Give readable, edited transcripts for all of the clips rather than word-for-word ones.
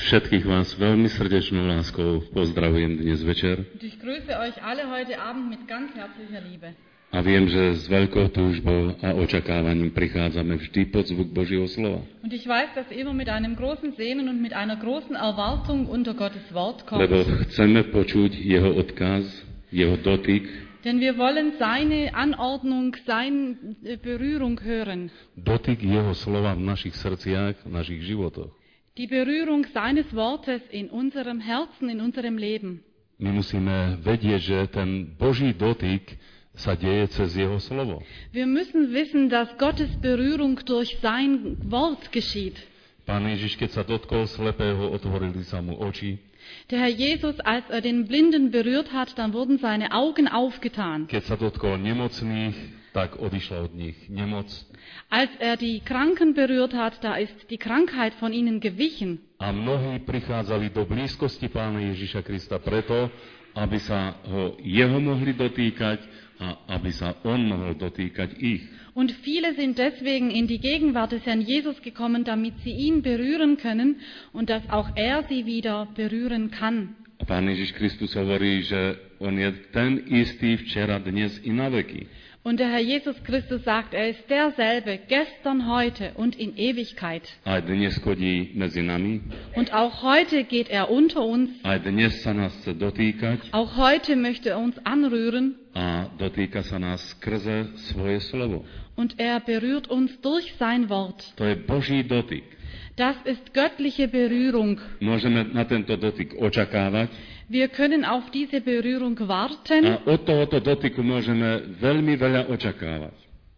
Všetkých vás veľmi srdečnou láskou pozdravujem dnes večer. Und ich grüße euch alle heute Abend mit ganz herzlicher Liebe. A viem, že s veľkou túžbou a očakávaním prichádzame vždy pod zvuk Božieho slova. Und ich weiß, dass ihr immer mit einem großen Sehnen und mit einer großen Erwartung unter Gottes Wort kommt. Lebo chceme počuť jeho odkaz, jeho dotyk. Denn wir wollen seine Anordnung, seine Berührung hören. Dotyk jeho slova v našich srdciach, v našich životoch. Die Berührung seines Wortes in unserem Herzen, in unserem Leben. My musíme vedieť, že ten Boží dotyk sa deje cez jeho slovo. Wir müssen wissen, dass Gottes Berührung durch sein Wort geschieht. Pán Ježiš, keď sa dotkol slepého, otvorili sa mu oči. Der Herr Jesus, als den Blinden berührt hat, dann wurden seine Augen aufgetan. Keď sa dotkol nemocných, tak odišla od nich nemoc. Als die Kranken berührt hat, da ist die Krankheit von ihnen gewichen. A mnohí prichádzali do blízkosti Pána Ježiša Krista preto, aby sa jeho mohli dotýkať a aby sa on mohol dotýkať ich. Und viele sind deswegen in die Gegenwart des Herrn Jesus gekommen, damit sie ihn berühren können und dass auch er sie wieder berühren kann. A Pán Ježiš Kristus hovorí, že on je ten istý včera, dnes i na veky. Und der Herr Jesus Christus sagt, er ist derselbe, gestern, heute und in Ewigkeit. Aj dnes chodí medzi nami. Und auch heute geht er unter uns. Aj dnes sa nás chce dotýkať. Auch heute möchte er uns anrühren. A dotýka sa nás skrze svoje slovo. Und er berührt uns durch sein Wort. To je Boží dotyk. Das ist göttliche Berührung. Môžeme na tento dotyk očakávať. Wir können auf diese Berührung warten. A od tohoto dotyku môžeme veľmi veľa očakávať.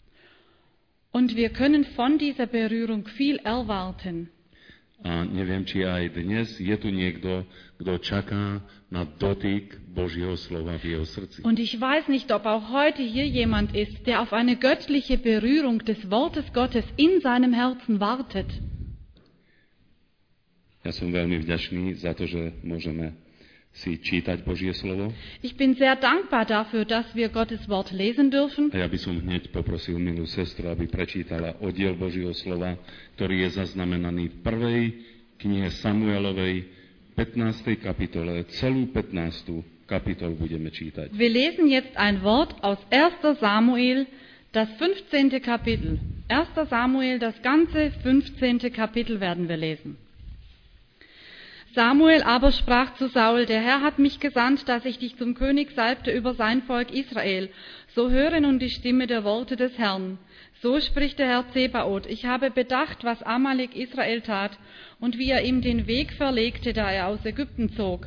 Und wir können von dieser Berührung viel erwarten. A neviem, či aj dnes je tu niekto, kto čaká na dotyk Božieho slova v jeho srdci. Und ich weiß nicht, ob auch heute hier jemand ist, der auf eine göttliche Berührung des Wortes Gottes in seinem Herzen wartet. Ja som veľmi vďačný za to, že môžeme si čítať Božie slovo. Ich bin sehr dankbar dafür, dass wir Gottes Wort lesen dürfen. A ja by som hneď poprosil milú sestru, aby prečítala oddiel Božieho slova, ktorý je zaznamenaný v prvej knihe Samuelovej, 15. kapitole. Celú 15. kapitolu budeme čítať. Wir lesen jetzt ein Wort aus 1. Samuel, das 15. Kapitel. 1. Samuel, das ganze 15. Kapitel werden wir lesen. Samuel aber sprach zu Saul, der Herr hat mich gesandt, dass ich dich zum König salbte über sein Volk Israel. So höre nun die Stimme der Worte des Herrn. So spricht der Herr Zebaoth, ich habe bedacht, was Amalek Israel tat und wie er ihm den Weg verlegte, da er aus Ägypten zog.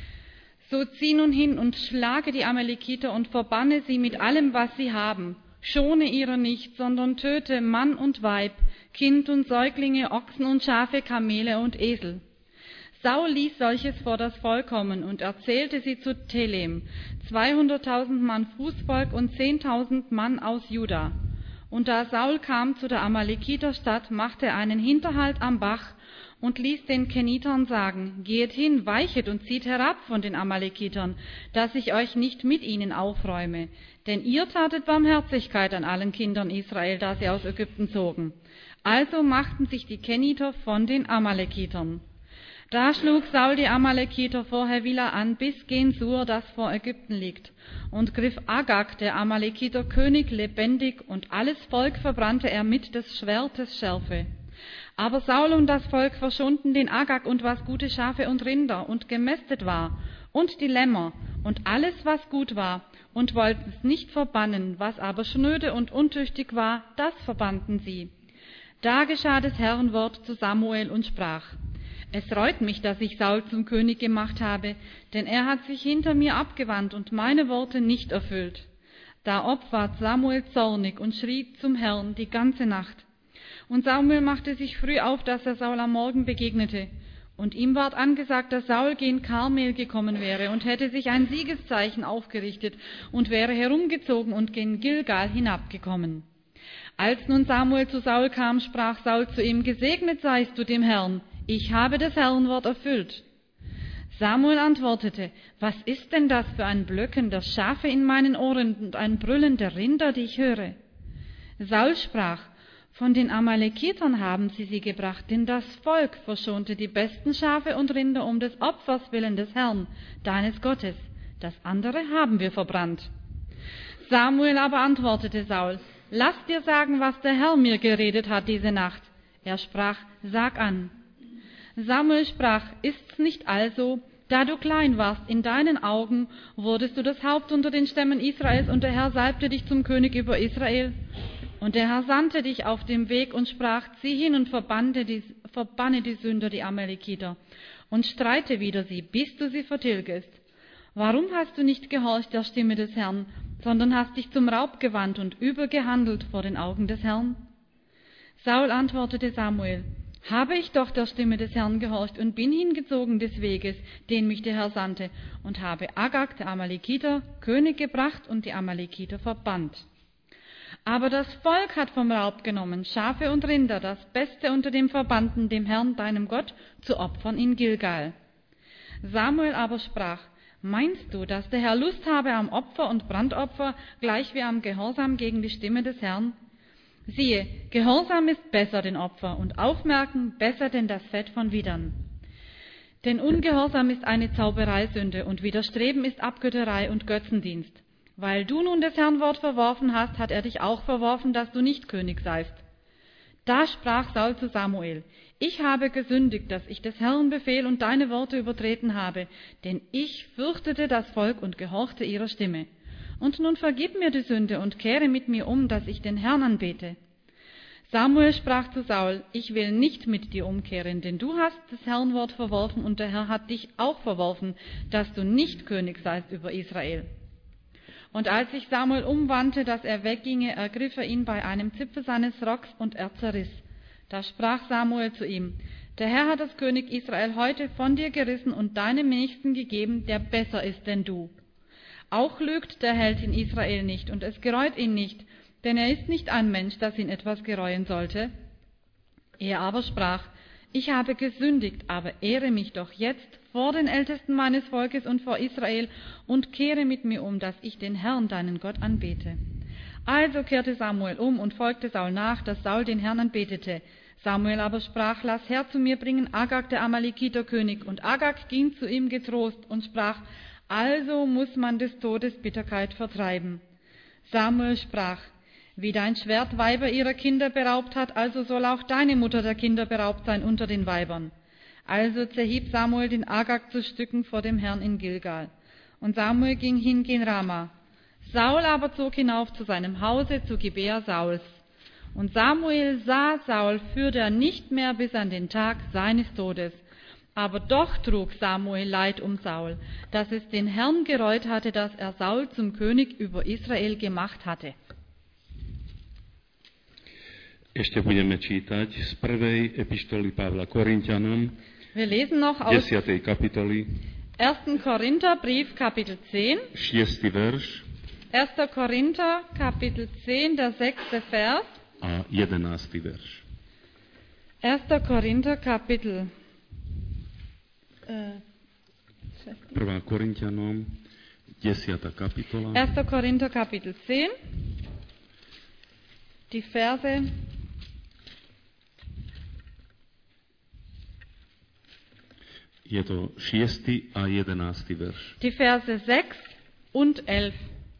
So zieh nun hin und schlage die Amalekiter und verbanne sie mit allem, was sie haben. Schone ihrer nicht, sondern töte Mann und Weib, Kind und Säuglinge, Ochsen und Schafe, Kamele und Esel. Saul ließ solches vor das Volk kommen und erzählte sie zu Telem, 200.000 Mann Fußvolk und 10.000 Mann aus Juda. Und da Saul kam zu der Amalekiterstadt, machte er einen Hinterhalt am Bach und ließ den Kenitern sagen, geht hin, weichet und zieht herab von den Amalekitern, dass ich euch nicht mit ihnen aufräume. Denn ihr tatet Barmherzigkeit an allen Kindern Israel, da sie aus Ägypten zogen. Also machten sich die Keniter von den Amalekitern. Da schlug Saul die Amalekiter vor Havila an, bis gen Sur, das vor Ägypten liegt, und griff Agag, der Amalekiter König, lebendig, und alles Volk verbrannte er mit des Schwertes Schärfe. Aber Saul und das Volk verschonden den Agag und was gute Schafe und Rinder und gemästet war, und die Lämmer, und alles, was gut war, und wollten es nicht verbannen, was aber schnöde und untüchtig war, das verbannten sie. Da geschah des Herrn Wort zu Samuel und sprach, es reut mich, dass ich Saul zum König gemacht habe, denn er hat sich hinter mir abgewandt und meine Worte nicht erfüllt. Da ward Samuel zornig und schrie zum Herrn die ganze Nacht. Und Samuel machte sich früh auf, dass er Saul am Morgen begegnete. Und ihm ward angesagt, dass Saul gen Karmel gekommen wäre und hätte sich ein Siegeszeichen aufgerichtet und wäre herumgezogen und gen Gilgal hinabgekommen. Als nun Samuel zu Saul kam, sprach Saul zu ihm, gesegnet seist du dem Herrn. Ich habe des Herrn Wort erfüllt. Samuel antwortete, was ist denn das für ein Blöcken der Schafe in meinen Ohren und ein Brüllen der Rinder, die ich höre? Saul sprach, Von den Amalekitern haben sie gebracht, denn das Volk verschonte die besten Schafe und Rinder um des Opfers willen des Herrn, deines Gottes. Das andere haben wir verbrannt. Samuel aber antwortete Saul, lass dir sagen, was der Herr mir geredet hat diese Nacht. Er sprach, sag an. Samuel sprach, ist's nicht also, da du klein warst in deinen Augen, wurdest du das Haupt unter den Stämmen Israels und der Herr salbte dich zum König über Israel? Und der Herr sandte dich auf dem Weg und sprach, zieh hin und verbanne die Sünder, die Amalekiter, und streite wider sie, bis du sie vertilgest. Warum hast du nicht gehorcht der Stimme des Herrn, sondern hast dich zum Raub gewandt und übel gehandelt vor den Augen des Herrn? Saul antwortete Samuel, habe ich doch der Stimme des Herrn gehorcht und bin hingezogen des Weges, den mich der Herr sandte, und habe Agag, der Amalekiter, König gebracht und die Amalekiter verbannt. Aber das Volk hat vom Raub genommen, Schafe und Rinder, das Beste unter dem Verbannten, dem Herrn, deinem Gott, zu opfern in Gilgal. Samuel aber sprach, meinst du, dass der Herr Lust habe am Opfer und Brandopfer, gleich wie am Gehorsam gegen die Stimme des Herrn? Siehe, Gehorsam ist besser denn Opfer und Aufmerken besser denn das Fett von Widern. Denn Ungehorsam ist eine Zaubereisünde und Widerstreben ist Abgötterei und Götzendienst. Weil du nun des Herrn Wort verworfen hast, hat er dich auch verworfen, dass du nicht König seist. Da sprach Saul zu Samuel, ich habe gesündigt, dass ich des Herrn Befehl und deine Worte übertreten habe, denn ich fürchtete das Volk und gehorchte ihrer Stimme. Und nun vergib mir die Sünde und kehre mit mir um, dass ich den Herrn anbete. Samuel sprach zu Saul, ich will nicht mit dir umkehren, denn du hast des Herrn Wort verworfen und der Herr hat dich auch verworfen, dass du nicht König seist über Israel. Und als sich Samuel umwandte, dass er wegginge, ergriff er ihn bei einem Zipfel seines Rocks und er zerriss. Da sprach Samuel zu ihm, der Herr hat das König Israel heute von dir gerissen und deinem Nächsten gegeben, der besser ist denn du. Auch lügt der Held in Israel nicht und es gereut ihn nicht, denn er ist nicht ein Mensch, dass ihn etwas gereuen sollte. Er aber sprach, ich habe gesündigt, aber ehre mich doch jetzt vor den Ältesten meines Volkes und vor Israel und kehre mit mir um, dass ich den Herrn, deinen Gott, anbete. Also kehrte Samuel um und folgte Saul nach, dass Saul den Herrn anbetete. Samuel aber sprach, lass her zu mir bringen Agag, der Amalekiter König. Und Agag ging zu ihm getrost und sprach, also muss man des Todes Bitterkeit vertreiben. Samuel sprach, wie dein Schwert Weiber ihrer Kinder beraubt hat, also soll auch deine Mutter der Kinder beraubt sein unter den Weibern. Also zerhieb Samuel den Agag zu Stücken vor dem Herrn in Gilgal. Und Samuel ging hin gen Rama. Saul aber zog hinauf zu seinem Hause zu Gibea Sauls. Und Samuel sah Saul führte er nicht mehr bis an den Tag seines Todes. Aber doch trug Samuel Leid um Saul, dass es den Herrn gereut hatte, dass er Saul zum König über Israel gemacht hatte. Ešte budeme čítať z prvej epištoly Pavla Korinťanom, Wir lesen noch aus 10. kapitoly, 1. Korintherbrief, Kapitel 10. 6. verš 1. Korinther, Kapitel 10, der 6. Vers. a 11. verš. 1. Korinther, Kapitel 1. Korinťanom, 10. kapitola, 1. Korinther, Kapitel 10. Die Verse je to 6. a 11. verš. Die Verse 6 und 11.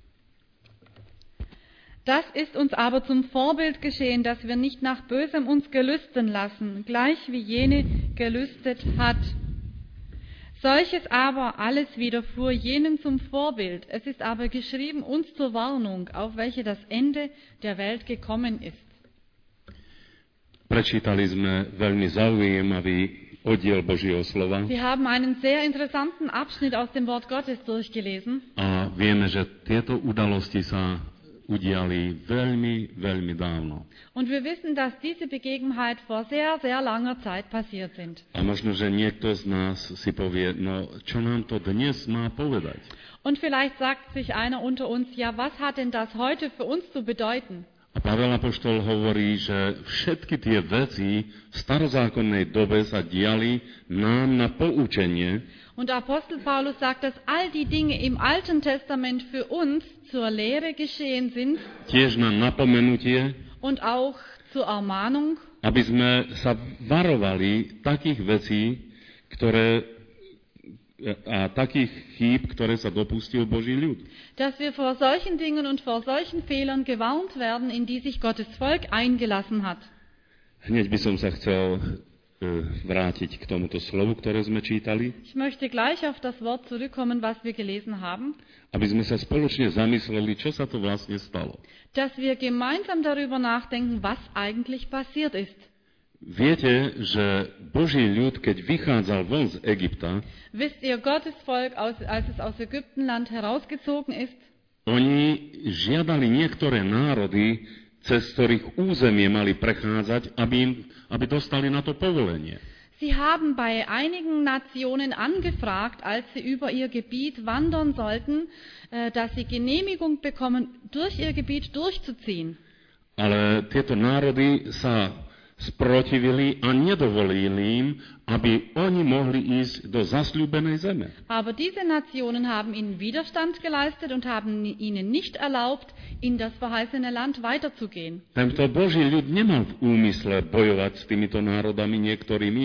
Das ist uns aber zum Vorbild geschehen, dass wir nicht nach Bösem uns gelüsten lassen, gleich wie jene gelüstet hat. Solches aber alles widerfuhr jenen zum Vorbild. Es ist aber geschrieben uns zur Warnung, auf welche das Ende der Welt gekommen ist. Prečítali sme veľmi zaujímavý oddiel Božieho slova Wir haben einen sehr interessanten Abschnitt aus dem Wort Gottes durchgelesen. a vieme, že tieto udalosti sa udiali veľmi, veľmi dávno. Und wir wissen, dass diese Begebenheit vor sehr, sehr langer Zeit passiert sind. A možno, že niekto z nás si povie, no čo nám to dnes má povedať? Und vielleicht sagt sich einer unter uns, ja, was hat denn das heute für uns zu bedeuten? A Pavel apoštol hovorí, že všetky tie veci v starozákonnej dobe sa diali nám na poučenie. Und Apostel Paulus sagt, dass all die Dinge im Alten Testament für uns zur Lehre geschehen sind Tiež na napomenutie und auch zur Ermahnung, aby sme sa varovali takých vecí, takých chýb, ktoré sa dopustil Boží ľud. dass wir vor solchen Dingen und vor solchen Fehlern gewarnt werden, in die sich Gottes Volk eingelassen hat. Hneď by som sa chcel vrátiť k tomuto slovu, ktoré sme čítali, Ich möchte gleich auf das Wort zurückkommen, was wir gelesen haben, aby sme sa spoločne zamysleli, čo sa to vlastne stalo. dass wir gemeinsam darüber nachdenken, was eigentlich passiert ist. Viete, že Boží ľud, keď vychádzal von z Egypta, Wisst ihr, Gottes Volk, als es aus Ägyptenland herausgezogen ist, oni žiadali niektoré národy, cez ktorých územie mali prechádzať, aby dostali na to povolenie. sie haben bei einigen Nationen angefragt, als sie über ihr Gebiet wandern sollten, dass sie Genehmigung bekommen, durch ihr Gebiet durchzuziehen. Ale tieto národy sa sprotivili a nedovolili im, aby oni mohli ísť do zasľúbenej zeme. Aber diese Nationen haben ihnen Widerstand geleistet und haben ihnen nicht erlaubt, in das verheißene Land weiterzugehen. Tento Boží ľud nemal v úmysle bojovať s týmito národami niektorými,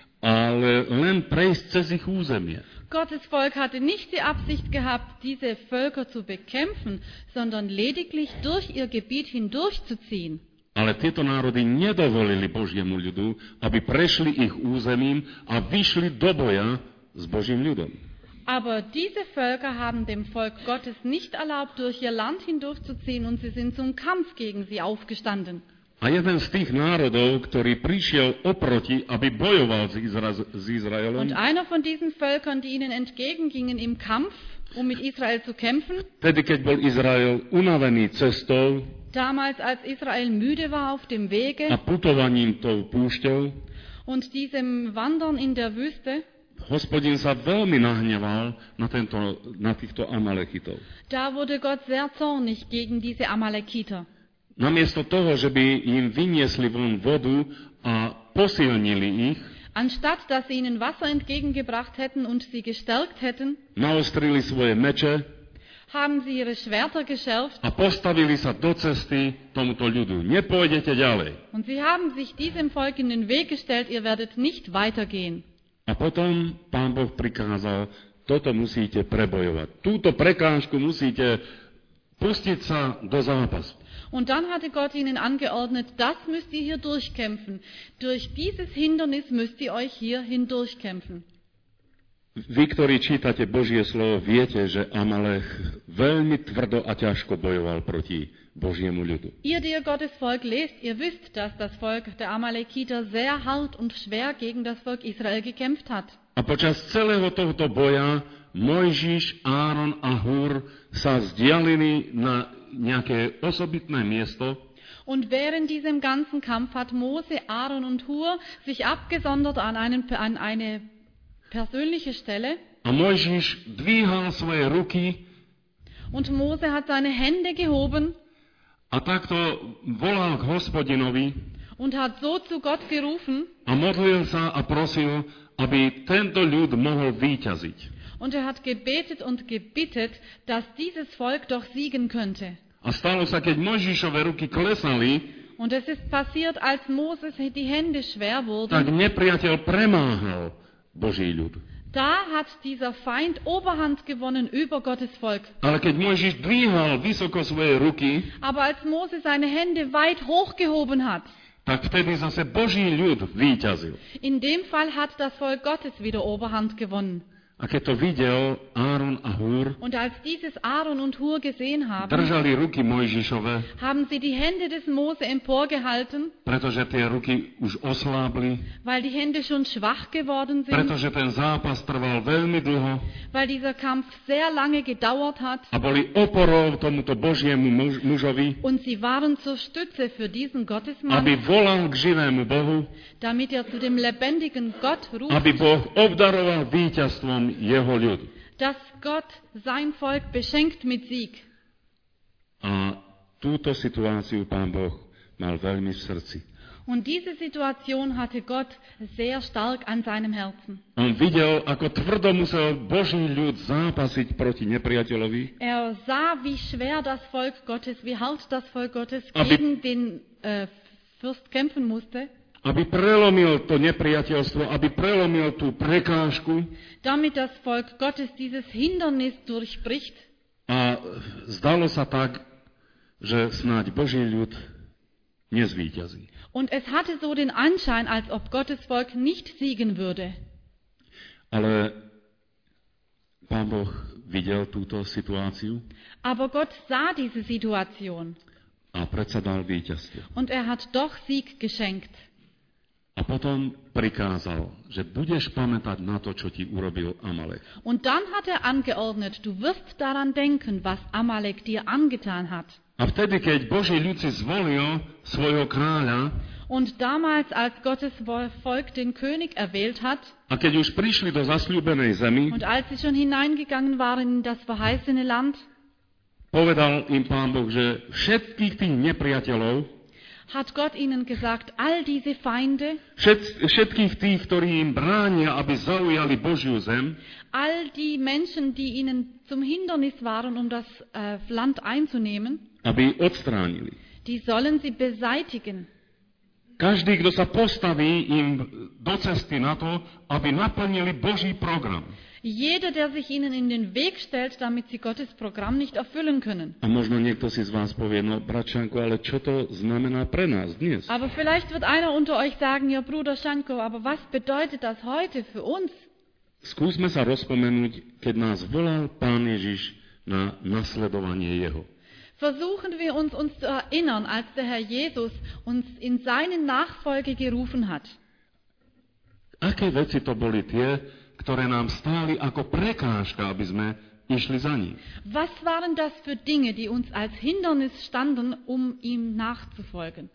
ale len prejsť cez ich územie. Gottes Volk hatte nicht die Absicht gehabt, diese Völker zu bekämpfen, sondern lediglich durch ihr Gebiet hindurchzuziehen. Ale tieto národy nedovolili Božiemu ľudu, aby prešli ich územím a vyšli do boja s Božím ľudom. Aber diese Völker haben dem Volk Gottes nicht erlaubt, durch ihr Land hindurchzuziehen, und sie sind zum Kampf gegen sie aufgestanden. A jeden z tých národov, ktorý prišiel oproti, aby bojoval s Izraelom, Und einer von diesen Völkern, die ihnen entgegengingen im Kampf, um mit Israel zu kämpfen, tedy keď bol Izrael unavený cestou damals als Israel müde war auf dem a Wege putovaním tou púšťou, und diesem Wandern in der Wüste, Hospodin sa veľmi nahneval na týchto Amalekitov. da wurde Gott sehr zornig gegen diese Amalekiter. Namiesto toho, že by im vyniesli von vodu a posilnili ich, Anstatt dass sie ihnen Wasser entgegengebracht hätten und sie gestärkt hätten, naostrili svoje meče haben sie ihre Schwerter geschärft a postavili sa do cesty tomuto ľudu. Nepôjdete ďalej. und sie haben sich diesem Volk in den Weg gestellt, ihr werdet nicht weitergehen. A potom Pán Boh prikázal, toto musíte prebojovať. Túto prekážku musíte pustiť sa do zápasu. Und dann hatte Gott ihnen angeordnet, das müsst ihr hier durchkämpfen. Durch dieses Hindernis müsst ihr euch hier hindurchkämpfen. Vy, ktorí čítate Božie slovo, viete, že Amalek veľmi tvrdo a ťažko bojoval proti Božiemu ľudu. Ihr, die ihr Gottes Volk lest, ihr wisst, dass das Volk der Amalekiter sehr hart und schwer gegen das Volk Israel gekämpft hat. A počas celého tohto boja Mojžiš, Áron a Hur sa vzdialili na nejaké osobitné miesto Und während diesem ganzen Kampf hat Mose, Aaron und Hur sich abgesondert an eine persönliche Stelle. a Mojžiš dvíhal svoje ruky Und Mose hat seine Hände gehoben a takto volal k Hospodinovi und hat so zu Gott gerufen. a modlil sa a prosil, aby tento ľud mohol víťaziť. Und er hat gebetet und gebittet, dass dieses Volk doch siegen könnte. A stalo sa, keď Mojžišove ruky klesali, Und es ist passiert, als Moses die Hände schwer tak wurden, nepriateľ premáhal Boží ľud. da hat dieser Feind Oberhand gewonnen über Gottes Volk. Ale keď Mojžiš dvíhal vysoko svoje ruky, Aber als Mose seine Hände weit hochgehoben hat, tak vtedy zase Boží ľud víťazil. in dem Fall hat das Volk Gottes wieder Oberhand gewonnen. A keď to videl Áron a Hur, Und als dieses Aaron und Hur gesehen haben, držali ruky Mojžišove, haben sie die Hände des Mose emporgehalten, pretože tie ruky už oslábli, weil die Hände schon schwach geworden sind, pretože ten zápas trval veľmi dlho weil dieser Kampf sehr lange gedauert hat. a boli oporou tomuto Božiemu mužovi, Und sie waren zur Stütze für diesen aby Gottesmann, volal k živému Bohu, damit er zu dem lebendigen Gott ruft, aby Boh obdaroval víťazstvom jeho ľud. dass Gott sein Volk beschenkt mit Sieg. A túto situáciu Pán Boh mal veľmi v srdci. Und diese Situation hatte Gott sehr stark an seinem Herzen. On videl, ako tvrdo musel Boží ľud zápasiť proti nepriateľovi, Er sah, wie schwer das Volk Gottes, wie hart das Volk Gottes Aber- gegen den Fürst kämpfen musste, aby prelomil to nepriateľstvo, aby prelomil tú prekážku. damit das Volk Gottes dieses Hindernis durchbricht. A zdalo sa tak, že snáď Boží ľud nezvíťazí. Und es hatte so den Anschein, als ob Gottes Volk nicht siegen würde. Ale Pán Boh videl túto situáciu Aber Gott sah diese Situation a predsa dal víťazstvo. und er hat doch Sieg geschenkt. A potom prikázal, že budeš pamätať na to, čo ti urobil Amalek. Und dann hat er angeordnet, du wirst daran denken, was Amalek dir angetan hat. A vtedy, keď Boží ľud si zvolil svojho kráľa, Und damals, als Gottes Volk den König erwählt hat a keď už prišli do zasľúbenej zemi, und als sie schon hineingegangen waren in das verheißene Land, povedal im Pán Boh, že všetkých tých nepriateľov, hat Gott ihnen gesagt, all diese Feinde, všetkých tých, ktorí im bránia, aby zaujali Božiu zem, all die Menschen, die ihnen zum Hindernis waren, um das Land einzunehmen, aby odstránili. die sollen sie beseitigen. Každý, kto sa postaví im do cesty na to, aby naplnili Boží program. Jeder, der sich ihnen in den Weg stellt, damit sie Gottes Programm nicht erfüllen können. A možno niekto si z vás povie, no bračanko, ale čo to znamená pre nás dnes? Aber vielleicht wird einer unter euch sagen, ja Bruder Schanko, aber was bedeutet das heute für uns? Skúsme sa rozpomenúť, keď nás volal Pán Ježiš na nasledovanie Jeho. Versuchen wir uns zu erinnern, als der Herr Jesus uns in seine Nachfolge gerufen hat. Aké veci to boli tie, ktoré nám stáli ako prekážka, aby sme išli za ním? Was waren das für Dinge, die uns als Hindernis standen, um ihm nachzufolgen?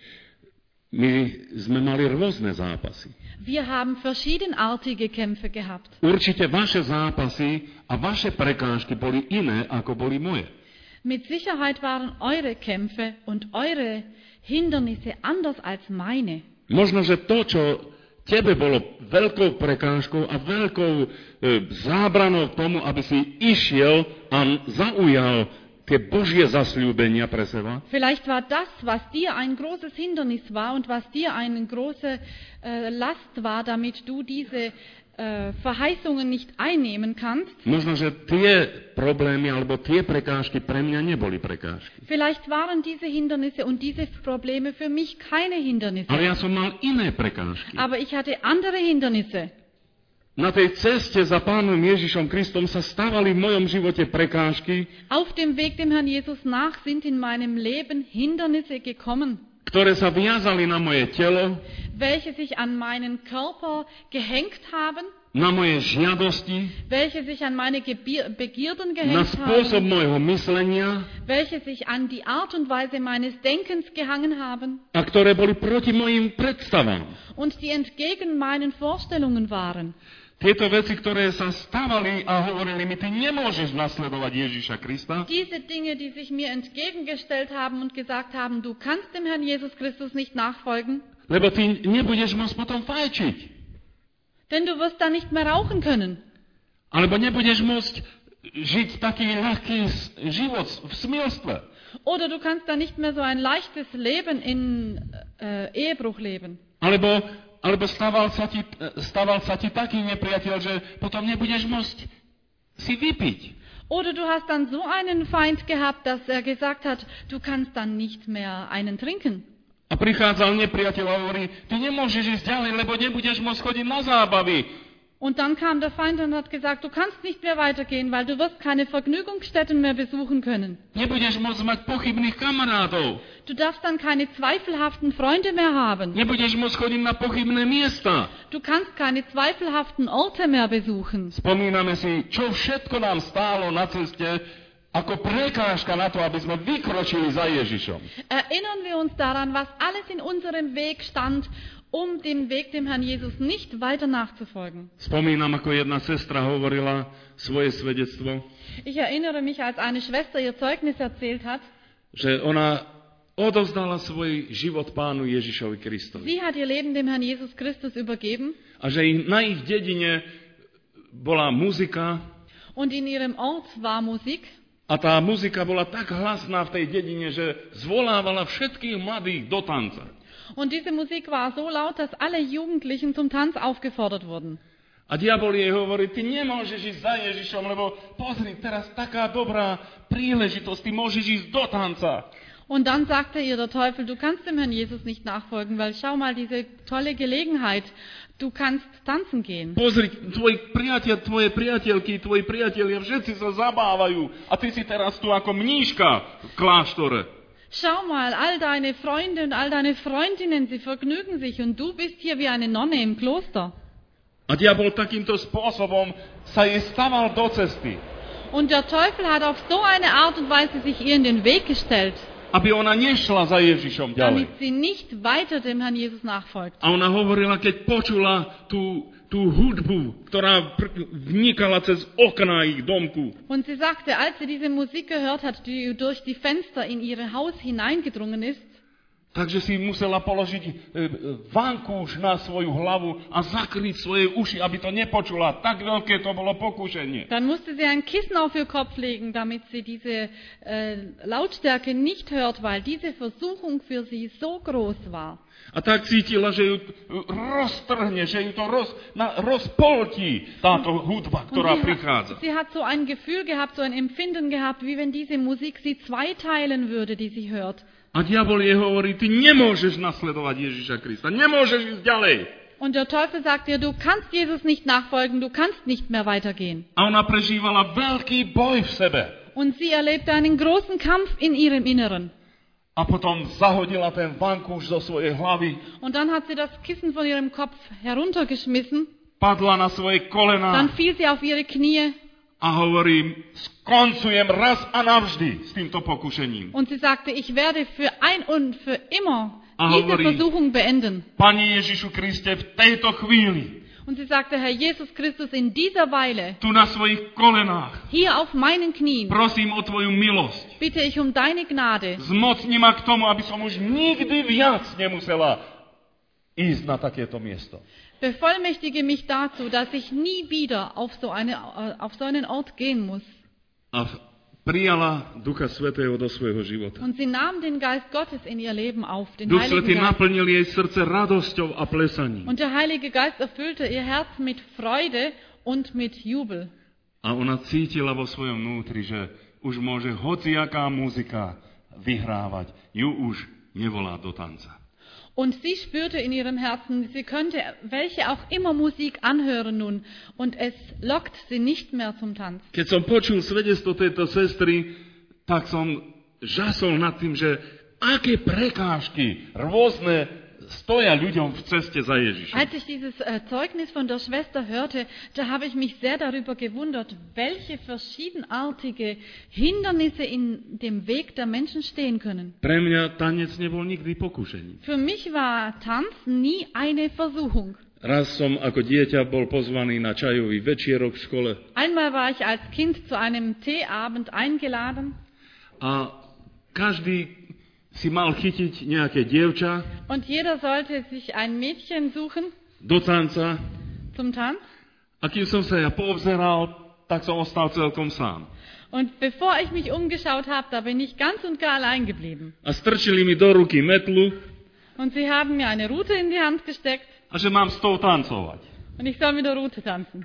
My sme mali rôzne zápasy. Wir haben verschiedenartige Kämpfe gehabt. Určite vaše zápasy a vaše prekážky boli iné, ako boli moje. Mit Sicherheit waren eure Kämpfe und eure Hindernisse anders als meine. Možno, že to, čo tebe bolo veľkou prekážkou a veľkou zábranou k tomu, aby si išiel a zaujal tie Božie zasľúbenia pre seba. Vielleicht war das, was dir ein großes Hindernis war und was dir eine große Last war, damit du diese Verheißungen nicht einnehmen kannst. Možno, že tie problémy alebo tie prekážky pre mňa neboli prekážky. Vielleicht waren diese Hindernisse und diese Probleme für mich keine Hindernisse. Ale ja som mal iné prekážky. Aber ich hatte andere Hindernisse. Na tej ceste za Pánom Ježišom Kristom sa stávali v mojom živote prekážky, Auf dem Weg dem Herrn Jesus nach sind in meinem Leben Hindernisse gekommen, ktoré sa viazali na moje telo, welche sich an meinen Körper gehängt haben, na moje žiadosti, welche sich an meine Begierden na gehängt spôsob haben, môjho myslenia welche sich an die Art und Weise meines Denkens gehangen haben a ktoré boli proti mojim predstavám. und die entgegen meinen Vorstellungen waren. Tieto veci, ktoré sa stávali a hovorili mi, ty nemôžeš nasledovať Ježiša Krista, Diese Dinge, die sich mir entgegengestellt haben und gesagt haben, du kannst dem Herrn Jesus Christus nicht nachfolgen, lebo ty nebudeš môcť potom fajčiť. denn du wirst dann nicht mehr rauchen können. Alebo nebudeš môcť žiť taký ľahký život v smilstve. Oder du kannst dann nicht mehr so ein leichtes Leben in Ehebruch leben. Alebo stával sa ti taký nepriateľ, že potom nebudeš môcť si vypiť. Oder du hast dann so einen Feind gehabt, dass er gesagt hat, du kannst dann nicht mehr einen trinken. A prichádzal nepriateľ a hovorí, ty nemôžeš ísť ďalej, lebo nebudeš môcť chodiť na zábavy. Und dann kam der Feind und hat gesagt, du kannst nicht mehr weitergehen, weil du wirst keine Vergnügungsstätten mehr besuchen können. Nebudeš môcť mať pochybných kamarátov. Du darfst dann keine zweifelhaften Freunde mehr haben. Nebudeš môcť chodiť na pochybné miesta. Du kannst keine zweifelhaften Orte mehr besuchen. Spomíname si, čo všetko nám stálo na ceste ako prekážka na to, aby sme vykročili za Ježišom. Erinnern wir uns daran, was alles in unserem Weg stand, um dem Weg dem Herrn Jesus nicht weiter nachzufolgen. Spomínam, ako jedna sestra hovorila svoje svedectvo, Ich erinnere mich, als eine Schwester ihr Zeugnis erzählt hat. že ona odovzdala svoj život Pánu Ježišovi Kristovi. Sie hat ihr Leben dem Herrn Jesus Christus übergeben A že na ich dedine bola muzika und in ihrem Ort war Musik. a tá muzika bola tak hlasná v tej dedine, že zvolávala všetkých mladých do tanca. Und diese Musik war so laut, dass alle Jugendlichen zum Tanz aufgefordert wurden. A diabol jej hovorí, ty nemôžeš ísť za Ježišom, lebo pozri, teraz taká dobrá príležitosť, ty môžeš ísť do tanca. Und dann sagte ihr der Teufel, du kannst dem Herrn Jesus nicht nachfolgen, weil schau mal, diese tolle Gelegenheit, du kannst tanzen gehen. Pozri, tvoje priateľky, tvoji priatelia, všetci sa zabávajú a ty si teraz tu ako mníška v kláštore. Schau mal, all deine Freunde und all deine Freundinnen, sie vergnügen sich und du bist hier wie eine Nonne im Kloster. A diabol takýmto spôsobom sa jej staval do cesty. Und der Teufel hat auf so eine Art und Weise sich ihr in den Weg gestellt, Aby ona nešla za Ježišom ďalej. damit sie nicht weiter dem Herrn Jesus nachfolgt. A ona hovorila, keď počula tú hudbu, ktorá vnikala cez okná ich domku. Und sie sagte, als sie diese Musik gehört hat, die durch die Fenster in ihr Haus hineingedrungen ist, Takže si musela položiť vankúš na svoju hlavu a zakryť svoje uši, aby to nepočula. Tak veľké to bolo pokušenie. dann musste sie ein Kissen auf ihr Kopf legen, damit sie diese Lautstärke nicht hört, weil diese Versuchung für sie so groß war. A tak cítila, že ju roztrhne, že ju to rozpoltí táto hudba, ktorá prichádza. Sie hat so ein Gefühl gehabt, so ein Empfinden gehabt, wie wenn diese Musik sie zweiteilen würde, die sie hört. A diabol jej hovorí, ty nemôžeš nasledovať Ježiša Krista, nemôžeš ísť ďalej. Und der Teufel sagt ihr, du kannst Jesus nicht nachfolgen, du kannst nicht mehr weitergehen. A ona prežívala veľký boj v sebe. Und sie erlebte einen großen Kampf in ihrem Inneren. A potom zahodila ten vankúš zo svojej hlavy, Und dann hat sie das Kissen von ihrem Kopf heruntergeschmissen, padla na svoje kolená dann fiel sie auf ihre Knie a hovorí, skoncujem raz a navždy s týmto pokušením. und sie sagte, ich werde für ein und für immer Ah, diese hovorí, Versuchung beenden. Pane Ježišu Kriste, v tejto chvíli, Und sie sagte, Herr Jesus Christus, in dieser Weile, tu na svojich kolenách, hier auf meinen Knien, prosím o tvoju milosť. bitte ich um deine Gnade. Zmocni ma k tomu, aby som už nikdy viac nemusela ísť na takéto miesto. Bevollmächtige mich dazu, dass ich nie wieder auf so einen Ort gehen muss. A prijala Ducha Svätého do svojho života. Und sie nahm den Geist Gottes in ihr Leben auf, den Duch Heiligen Svätý Geist. naplnil jej srdce radosťou a plesaním. Und der Heilige Geist erfüllte ihr Herz mit Freude und mit Jubel. A ona cítila vo svojom vnútri, že už môže hociaká muzika vyhrávať. Ju už nevolá do tanca. Und sie spürte in ihrem Herzen, sie könnte welche auch immer Musik anhören nun. Und es lockt sie nicht mehr zum Tanz. Keď som počul svedectvo tejto sestry, tak som žasol nad tým, že aké prekážky rôzne stoja ľuďom v ceste za Ježišom. Als ich dieses Zeugnis von der Schwester hörte, da habe ich mich sehr darüber gewundert, welche verschiedenartige Hindernisse in dem Weg der Menschen stehen können. Pre mňa tanec nebol nikdy pokušením. Für mich war Tanz nie eine Versuchung. Raz som ako dieťa bol pozvaný na čajový večierok v škole Einmal war ich als Kind zu einem Teeabend eingeladen a každý si mal chytiť nejaké dievča und jeder sollte sich ein Mädchen suchen do tanca zum Tanz. a kým som sa ja poobzeral, tak som ostal celkom sám. Und bevor ich mich umgeschaut habe, da bin ich ganz und gar allein geblieben. A strčili mi do ruky metlu Und sie haben mir eine Rute in die Hand gesteckt a že mám s tou tancovať. und ich soll mit der Rute tanzen.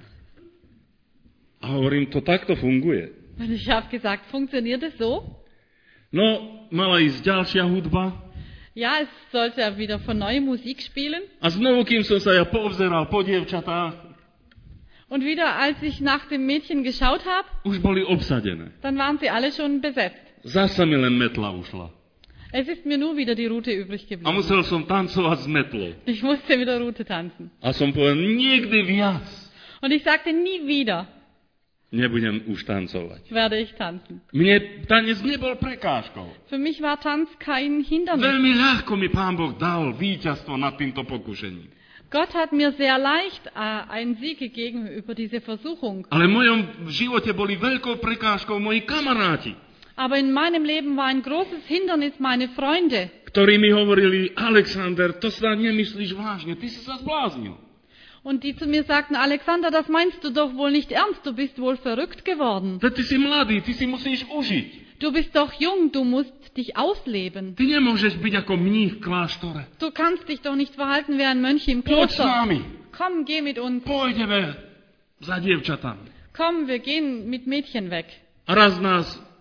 A hovorím, to takto funguje. Und ich habe gesagt, funktioniert es so? No, mala ísť ďalšia hudba Ja, es sollte wieder von neue Musik spielen. a znovu, kým som sa ja poobzeral po dievčatách, Und wieder, als ich nach dem Mädchen geschaut habe, už boli obsadené. dann waren sie alle schon besetzt. Zasa mi len metla ušla. Es ist mir nur wieder die Rute übrig A geblieben. musel som tancovať s metlou. Ich musste mit der Rute tanzen. A som povedal, nikdy viac Und ich sagte, nie wieder nebudem už tancovať. werde ich tanzen. Mne tanec nebol prekážkou. Für mich war Tanz kein Hindernis. Veľmi ľahko mi Pán Boh dal víťazstvo nad týmto pokušením. Gott hat mir sehr leicht einen Sieg gegeben über diese Versuchung. Ale v mojom živote boli veľkou prekážkou moji kamaráti, Aber in meinem Leben war ein großes Hindernis meine Freunde, ktorí mi hovorili, Alexander, to sa nemyslíš vážne, ty si sa zbláznil. und die zu mir sagten, Alexander, das meinst du doch wohl nicht ernst, du bist wohl verrückt geworden. Veď ty si mladý, ty si musíš užiť. Du bist doch jung, du musst dich ausleben. Ty nemôžeš byť ako mních v kláštore. Du kannst dich doch nicht verhalten wie ein Mönch im Poď s Kloster. nami. Komm, geh mit uns. Pôjdeme za dievčatami. Komm, wir gehen mit Mädchen weg. A raz nás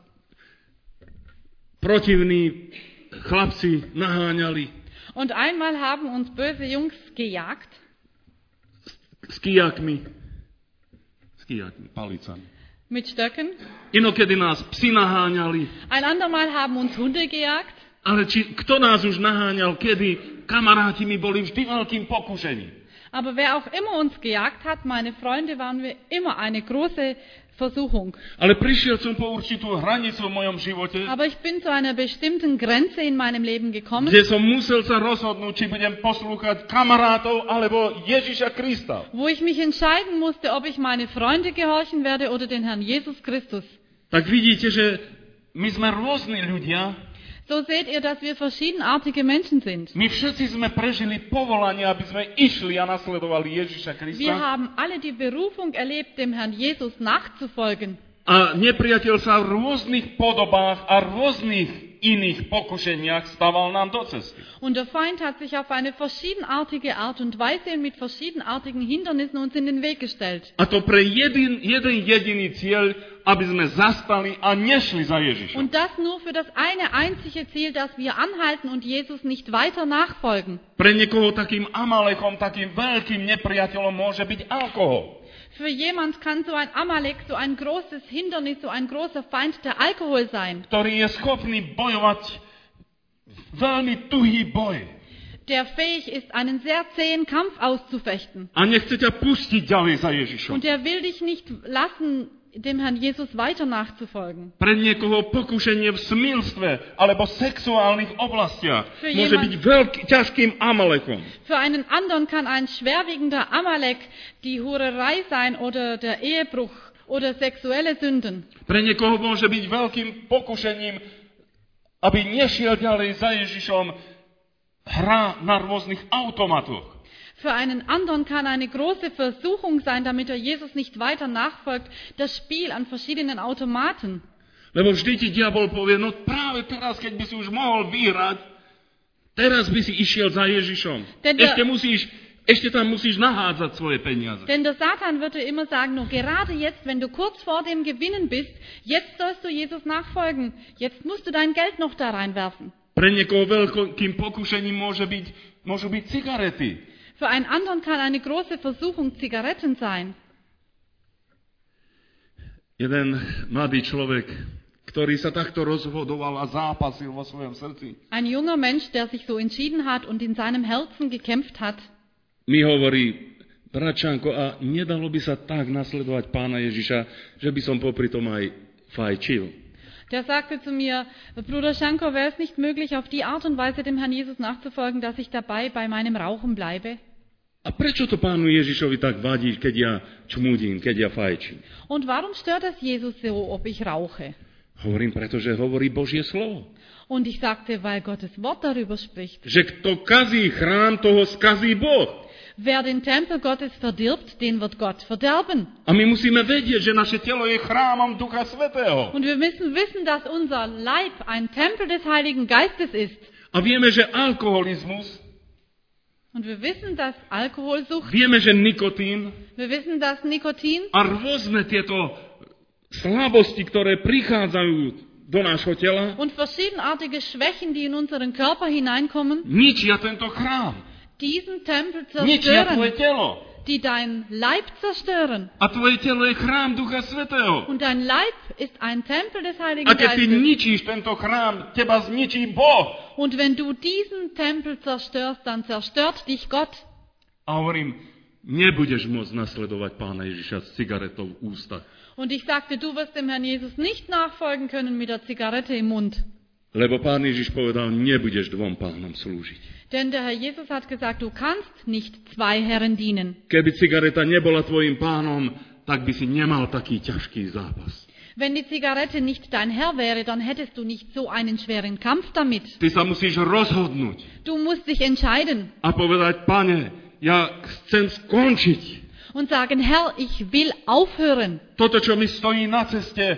protivní chlapci naháňali Und einmal haben uns böse Jungs gejagt s kijakmi, palicami. mit Stöcken. Inokedy nás psi naháňali, Ein andermal haben uns Hunde gejagt. ale kto nás už naháňal, kedy kamaráti mi boli vždy veľkým pokušením. Aber wer auch immer uns gejagt hat, meine Freunde, waren wir immer eine große Versuchung. Ale prišiel som po určitú hranicu v mojom živote, Aber ich bin zu einer bestimmten Grenze in meinem Leben gekommen, kde som musel sa rozhodnúť, či budem poslúchať kamarátov alebo Ježiša Krista. wo ich mich entscheiden musste, ob ich meine Freunde gehorchen werde oder den Herrn Jesus Christus. Tak vidíte, že my sme rôzni ľudia. So seht ihr, dass wir verschiedenartige Menschen sind. My všetci sme prežili povolanie, aby sme išli a nasledovali Ježiša Wir Krista. haben alle die Berufung erlebt, dem Herrn Jesus nachzufolgen. A nepriateľ sa v rôznych podobách a rôznych iných pokušeniach stával nám do cesty. Und der Feind hat sich auf eine verschiedenartige Art und Weise mit verschiedenartigen Hindernissen uns in den Weg gestellt. A to pre jeden jediný cieľ, aby sme zastali a nešli za Ježišom. Und das nur für das eine einzige Ziel, dass wir anhalten und Jesus nicht weiter nachfolgen. Pre niekoho takým Amalechom, takým veľkým nepriateľom môže byť alkohol. Für jemand kann so ein Amalek, so ein großes Hindernis, so ein großer Feind der Alkohol sein, Ktorý je schopný bojovať veľmi tuhý boj. der fähig ist, einen sehr zähen Kampf auszufechten. A nechce ťa pustiť ďalej za Ježišom. Und er will dich nicht lassen, dem Herrn Jesus weiter nachzufolgen. Pre niekoho pokušenie v smilstve alebo sexuálnych oblastiach Für môže byť ťažkým Amalechom. Für einen anderen kann ein schwerwiegender Amalek die Hurerei sein oder der Ehebruch oder sexuelle Sünden. Pre niekoho môže byť veľkým pokušením, aby nešiel ďalej za Ježišom, hra na rôznych automatoch. Für einen anderen kann eine große Versuchung sein, damit er Jesus nicht weiter nachfolgt, das Spiel an verschiedenen Automaten. Lebo vždy ti diabol povie, no práve teraz, keď by si už mohol vyhrať, teraz by si išiel za Ježišom. Ešte tam musíš nahádzať svoje peniaze. Denn der Satan wird dir immer sagen, nur gerade jetzt, wenn du kurz vor dem Gewinnen bist, jetzt sollst du Jesus nachfolgen. Jetzt musst du dein Geld noch da reinwerfen. Pre niekoho veľkým pokušením môžu byť cigarety. Für einen anderen kann eine große Versuchung Zigaretten sein. Jeden mladý človek, ktorý sa takto rozhodoval a zápasil vo svojom srdci, Ein junger Mensch, der sich so entschieden hat und in seinem Herzen gekämpft hat, mi hovorí, bračanko, a nedalo by sa tak nasledovať Pána Ježiša, že by som popri tom aj fajčil. der sagte zu mir, Bruder Schanko, wäre es nicht möglich, auf die Art und Weise dem Herrn Jesus nachzufolgen, dass ich dabei bei meinem Rauchen bleibe? A prečo to Pánu Ježišovi tak vadí, keď ja čmudím, keď ja fajčím? Und warum stört das Jesus so, ob ich rauche? Hovorím, pretože hovorí Božie slovo. Und ich sagte, weil Gottes Wort darüber spricht. Že kto kazí chrám, toho skazí Boh. Wer den Tempel Gottes verdirbt, den wird Gott verderben. A my musíme vedieť, že naše telo je chrámom Ducha Svätého. Und wir müssen wissen, dass unser Leib ein Tempel des Heiligen Geistes ist. A vieme, že alkoholizmus, Und wir wissen, dass Alkoholsucht, vieme, že nikotín wir wissen, dass Nikotin a rôzne tieto slabosti, ktoré prichádzajú do nášho tela, und verschiedenartige Schwächen, die in unseren Körper hineinkommen, ničia tento chrám. diesen Tempel Ničia tvoje zerstören, telo. die dein Leib zerstören. A tvoje telo je chrám Ducha Svätého. Und dein Leib ist ein Tempel des Heiligen A keď ty Geistes. ničíš tento chrám, teba zničí Boh. Und wenn du diesen Tempel zerstörst, dann zerstört dich Gott. A hovorím, nebudeš môcť nasledovať Pána Ježiša s cigaretou v ústach. Und ich sagte, du wirst dem Herrn Jesus nicht nachfolgen können mit der Zigarette im Mund. Lebo Pán Ježiš povedal, nebudeš dvom pánom slúžiť. Denn der Herr Jesus hat gesagt, du kannst nicht zwei Herren dienen. Keby cigareta nebola tvojim pánom, tak by si nemal taký ťažký zápas. Wenn die Zigarette nicht dein Herr wäre, dann hättest du nicht so einen schweren Kampf damit. Ty sa musíš rozhodnúť Du musst dich entscheiden a povedať, Pane, ja chcem skončiť. und sagen, Herr, ich will aufhören. Toto, čo mi stojí na ceste,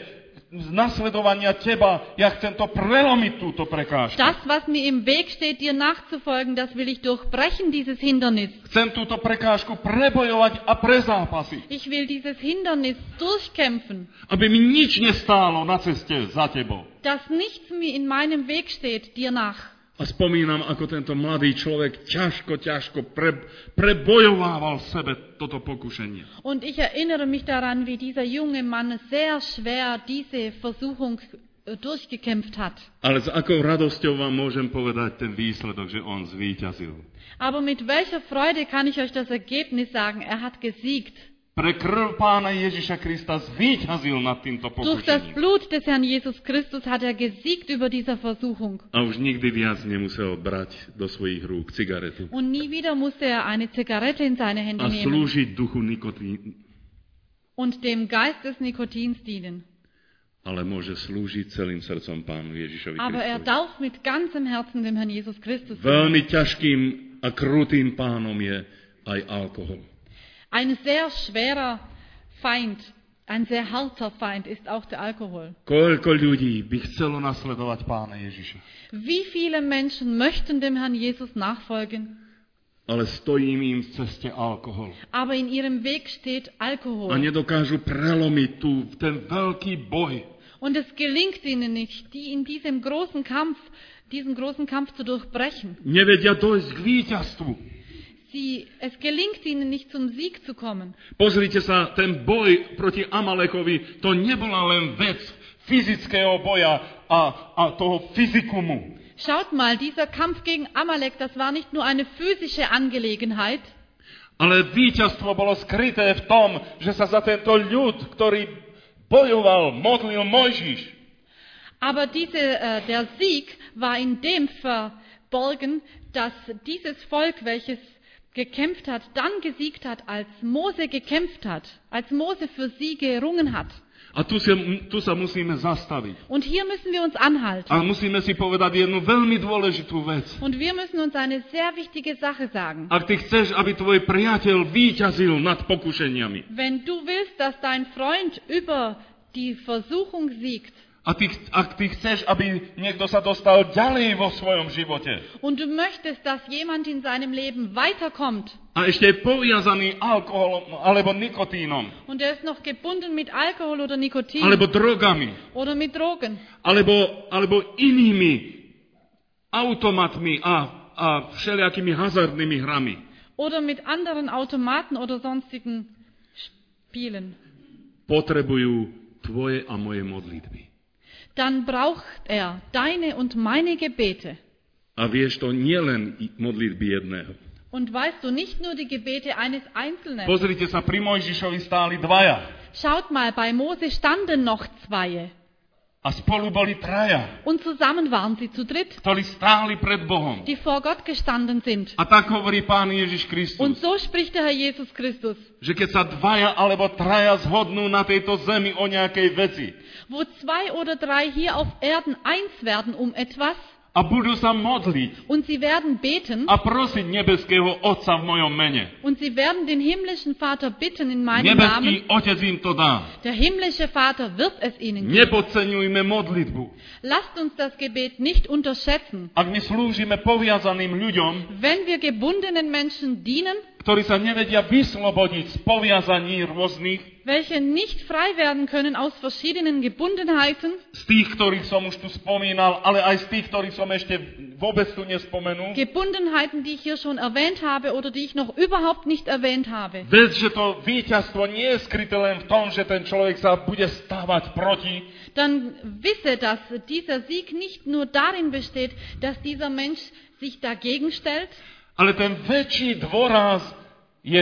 z nasledovania teba, ja chcem to prelomiť túto prekážku. Das, was mir im Weg steht, dir nachzufolgen, das will ich durchbrechen, dieses Hindernis. Chcem túto prekážku prebojovať a prezápasiť. Ich will dieses Hindernis durchkämpfen, Aby mi nič nestálo na ceste za tebou. dass nichts mir in meinem Weg steht, dir nach. A spomínam, ako tento mladý človek ťažko prebojovával v sebe toto pokušenie. Und ich erinnere mich daran, wie dieser junge Mann sehr schwer diese Versuchung durchgekämpft hat. Ale s akou radosťou vám môžem povedať ten výsledok, že on zvíťazil. Aber mit welcher Freude kann ich euch das Ergebnis sagen? Er hat gesiegt. Pre krv Pána Ježiša Krista zvíťazil nad týmto Durch das pokušením. Blut des Herrn Jesus Christus hat er gesiegt über dieser Versuchung. A už nikdy viac nemusel brať do svojich rúk cigaretu Und nie wieder musste er eine Zigarette in seine Hände a nehmen slúžiť duchu nikotín, und dem Geist des Nikotins dienen. ale môže slúžiť celým srdcom Pánu Ježišovi Aber er Kristovi. darf mit ganzem Herzen dem Herrn Jesus Christus dienen. Veľmi ťažkým a krutým pánom je aj alkohol. Ein sehr schwerer Feind, ein sehr harter Feind ist auch der Alkohol. Koľko ľudí by chcelo nasledovať Pána Ježiša, Wie viele Menschen möchten dem Herrn Jesus nachfolgen, ale stojí im v ceste alkohol. aber in ihrem Weg steht A Alkohol. nedokážu prelomiť ten veľký boj. Und es gelingt ihnen nicht, die in diesen großen Kampf zu durchbrechen. Nevedia dojsť k víťazstvu. Es gelingt ihnen nicht, zum Sieg zu kommen. Pozrite sa, ten boj proti Amalekovi, to nebola len vec fyzického boja a toho fyzikumu. Schaut mal, dieser Kampf gegen Amalek, das war nicht nur eine physische Angelegenheit, Ale víťazstvo bolo skryté v tom, že sa za tento ľud, ktorý bojoval, modlil Mojžiš. aber der Sieg war in dem verborgen, dass dieses Volk, welches gekämpft hat, dann gesiegt hat, als Mose gekämpft hat, als Mose für sie gerungen hat. A tu sa musíme zastaviť. Und hier müssen wir uns anhalten. A musíme si povedať jednu veľmi dôležitú vec. Und wir müssen uns eine sehr wichtige Sache sagen. Ak ty chceš, aby tvoj priateľ víťazil nad pokušeniami, Wenn du willst, dass dein Freund über die Versuchung siegt, ak ty chceš, aby niekto sa dostal ďalej vo svojom živote und du möchtest, dass jemand in seinem Leben weiterkommt, a ešte je poviazaný alkoholom alebo nikotínom, und er ist noch gebunden mit Alkohol oder Nikotin alebo drogami, oder mit Drogen alebo inými automatmi a všelijakými hazardnými hrami, oder mit anderen Automaten oder sonstigen Spielen, potrebujú tvoje a moje modlitby. dann braucht er deine und meine Gebete. A vieš to nielen modlitby jedného. Und weißt du, nicht nur die Gebete eines Einzelnen. Pozrite sa, pri Mojžišovi stáli dvaja Schaut mal, bei Mose standen noch zwei. a spolu boli traja, Und zusammen waren sie zu dritt, ktorí stáli pred Bohom. die vor Gott gestanden sind. A tak hovorí Pán Ježiš Kristus, Und so spricht der Herr Jesus Christus. že keď sa dvaja alebo traja zhodnú na tejto zemi o nejakej veci Wo zwei oder drei hier auf Erden eins werden um etwas a budú sa modliť und sie werden beten a prosiť nebeského Otca v mojom mene, und sie werden den himmlischen Vater bitten in meinem nebeský Namen, Otec im to dá. der himmlische Vater wird es ihnen geben. Nepodceňujme modlitbu. Lasst uns das Gebet nicht unterschätzen. Ak my slúžime poviazaným ľuďom, Wenn wir gebundenen Menschen dienen, ktorí sa nevedia vyslobodiť z poviazaní rôznych, welche nicht frei werden können aus verschiedenen Gebundenheiten, z tých, ktorých som už tu spomínal, ale aj z tých, ktorých som ešte vôbec tu nespomenul. Gebundenheiten, die ich hier schon erwähnt habe oder die ich noch überhaupt nicht erwähnt habe. Veď, že to víťazstvo nie je skryté len v tom, že ten človek sa bude stávať proti, Dann wisse, dass dieser Sieg nicht nur darin besteht, dass dieser Mensch sich dagegen stellt, ale ten väčší dôraz je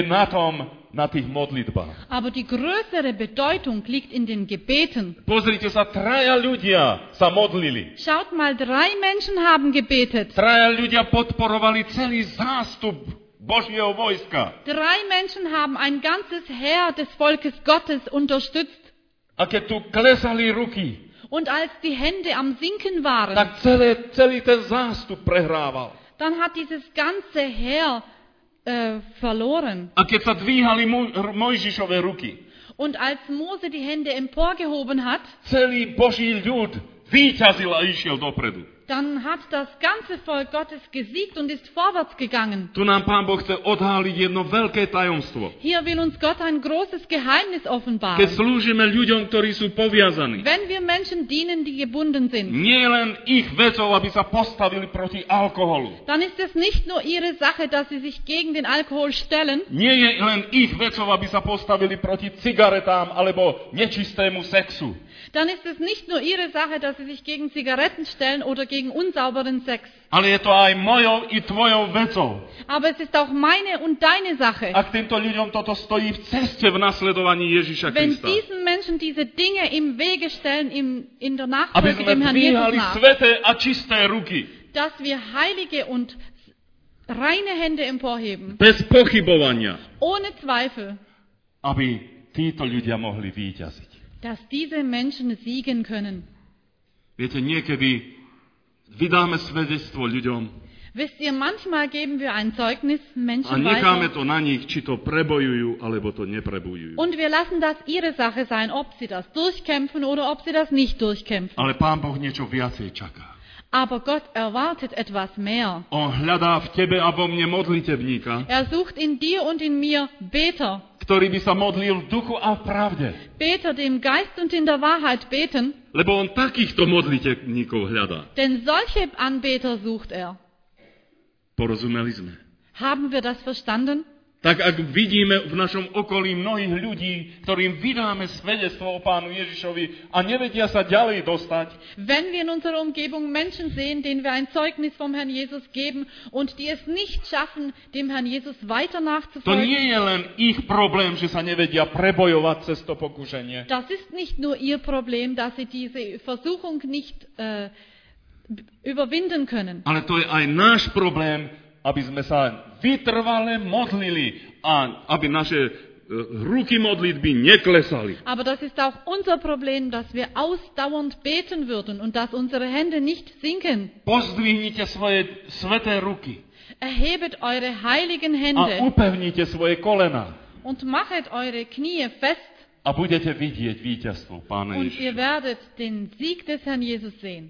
na tých modlitbách. aber die größere Bedeutung liegt in den Gebeten. Pozrite sa, traja ľudia sa modlili. Schaut mal, 3 Menschen haben gebetet. Traja ľudia podporovali celý zástup Božieho vojska. 3 Menschen haben ein ganzes Heer des Volkes Gottes unterstützt. A keď tu klesali ruky, Und als die Hände am Sinken waren, tak celý ten zástup prehrával. dann hat dieses ganze Heer verloren. A keď sa dvíhali Mojžišove ruky, Und als Mose die Hände emporgehoben hat, celý Boží ľud víťazil a išiel dopredu. dann hat das ganze Volk Gottes gesiegt und ist vorwärts gegangen. Tu nám Pán Boh chce odháliť jedno veľké tajomstvo. Hier will uns Gott ein großes Geheimnis Keď offenbaren. slúžime ľuďom, ktorí sú poviazaní, Wenn wir Menschen dienen, die gebunden sind, nie len ich vecou, aby sa postavili proti alkoholu. dann ist es nicht nur ihre Sache, dass sie sich gegen den Alkohol stellen. Nie je len ich vecou, aby sa postavili proti cigaretám alebo nečistému sexu. Dann ist es nicht nur ihre Sache, dass sie sich gegen Zigaretten stellen oder gegen unsauberen Sex. Ale je to aj mojou i tvojou vecou. Aber es ist auch meine und deine Sache. Ak týmto ľuďom toto stojí v ceste v nasledovaní Ježiša Wenn Krista. diesen Menschen diese Dinge im Wege stellen, in der Aby Nachfolge sme dem Herrn Jesus dvíhali nach, sveté a čisté ruky. dass wir heilige und reine Hände emporheben, Bez pochybovania. ohne Zweifel, Aby títo ľudia mohli víťaziť. dass diese Menschen siegen können. Viete, niekedy vydáme svedectvo ľuďom Wisst ihr, manchmal geben wir ein Zeugnis a Menschen necháme weiter to na nich, či to prebojujú, alebo to neprebojujú. und wir lassen das ihre Sache sein, ob sie das durchkämpfen oder ob sie das nicht durchkämpfen. Ale Pán Boh niečo viacej čaká. Aber Gott erwartet etwas mehr. On hľadá v tebe a vo mne modlitebníka, Er sucht in dir und in mir Beter. ktorý by sa modlil v duchu a v pravde. Beter, die im Geist und in der Wahrheit beten, Lebo on takýchto modlitebníkov hľadá. denn solche Anbeter sucht er. Porozumeli sme? Haben wir das verstanden? Tak ak vidíme v našom okolí mnohých ľudí, ktorým vydáme svedectvo o Pánu Ježišovi a nevedia sa ďalej dostať, Wenn wir in unserer Umgebung Menschen sehen, denen wir ein Zeugnis vom Herrn Jesus geben und die es nicht schaffen, dem Herrn Jesus weiter to nachzufolgen, nie je len ich problém, že sa nevedia prebojovať cez to pokušenie. das ist nicht nur ihr Problem, dass sie diese Versuchung nicht überwinden können. Ale to je aj náš problém, aby sme sa vytrvale modlili a aby naše ruky modlitby neklesali. Aber das ist auch unser Problem, dass wir ausdauernd beten würden und dass unsere Hände nicht sinken. Pozdvihnite svoje sveté ruky Erhebet eure heiligen a Hände upevnite svoje kolena und machet eure Knie fest a budete vidieť víťazstvo Pána und ihr Ježiša. werdet den Sieg des Herrn Jesus sehen.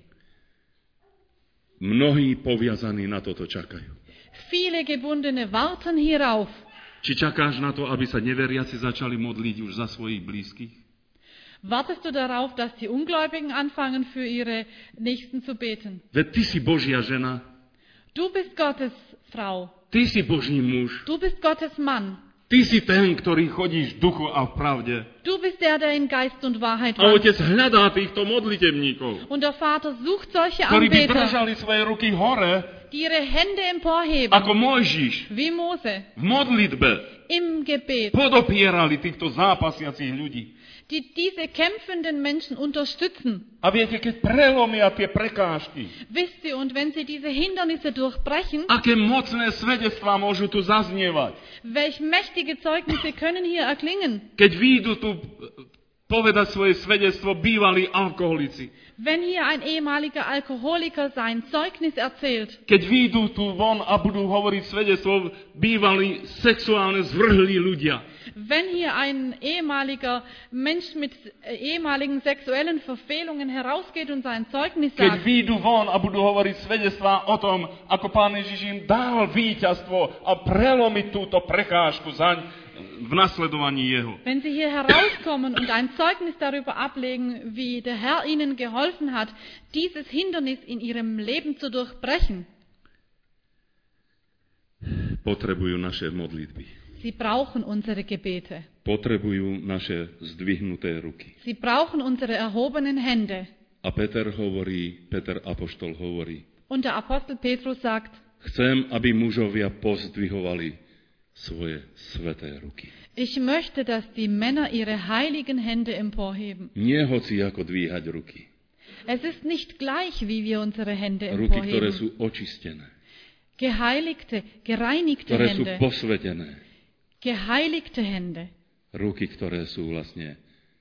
Mnohí poviazaní na toto čakajú. Viele Gebundene warten hierauf. Či čakáš na to, aby sa neveriaci začali modliť už za svojich blízkych? Wartest du darauf, dass die Ungläubigen anfangen, für ihre Nächsten zu beten? Veď ty si Božia žena, Du bist Gottes Frau. ty si Boží muž, Du bist Gottes Mann. ty si ten, ktorý chodíš v duchu a v pravde. Du bist der, der in Geist und Wahrheit A wandelt. Otec hľadá týchto modlitebníkov, Und der Vater sucht solche ktorí by Anbeter, držali svoje ruky hore, die ihre Hände emporheben, ako Mojžiš, wie Mose, v modlitbe im Gebet, podopierali týchto zápasiacich ľudí. die diese kämpfenden Menschen unterstützen. A viete, keď prelomia tie prekážky, Wisst ihr, und wenn sie diese Hindernisse durchbrechen, aké mocné svedectvá môžu tu zaznievať. welch mächtige Zeugnisse können hier erklingen? Keď výjdu tu povedať svoje svedectvo bývalí alkoholici. Wenn hier ein ehemaliger Alkoholiker sein Zeugnis erzählt, Keď výjdu tu von a budú hovoriť svedectvo bývalí sexuálne zvrhlí ľudia. wenn hier ein ehemaliger Mensch mit ehemaligen sexuellen Verfehlungen herausgeht und sein Zeugnis Keď sagt, výjdu von a budú hovoriť svedectvá o tom, ako Pán Ježiš im dal víťazstvo a prelomiť túto prekážku zaň v nasledovaní Jeho. wenn sie hier herauskommen und ein Zeugnis darüber ablegen, wie der Herr ihnen geholfen hat, dieses Hindernis in ihrem Leben zu durchbrechen. Potrebujú naše modlitby. Sie brauchen unsere Gebete. Potrebujú naše zdvihnuté ruky. Sie brauchen unsere erhobenen Hände. A Peter apoštol hovorí, Und der Apostel Petrus sagt, chcem, aby mužovia pozdvihovali svoje sveté ruky. ich möchte, dass die Männer ihre heiligen Hände emporheben. Nie hoci ako dvíhať ruky. Es ist nicht gleich, wie wir unsere Hände Ruky, ktoré emporheben. sú očistené, Geheiligte, gereinigte ktoré sú Hände. posvetené. Geheiligte Hände. Ruky, ktoré sú vlastne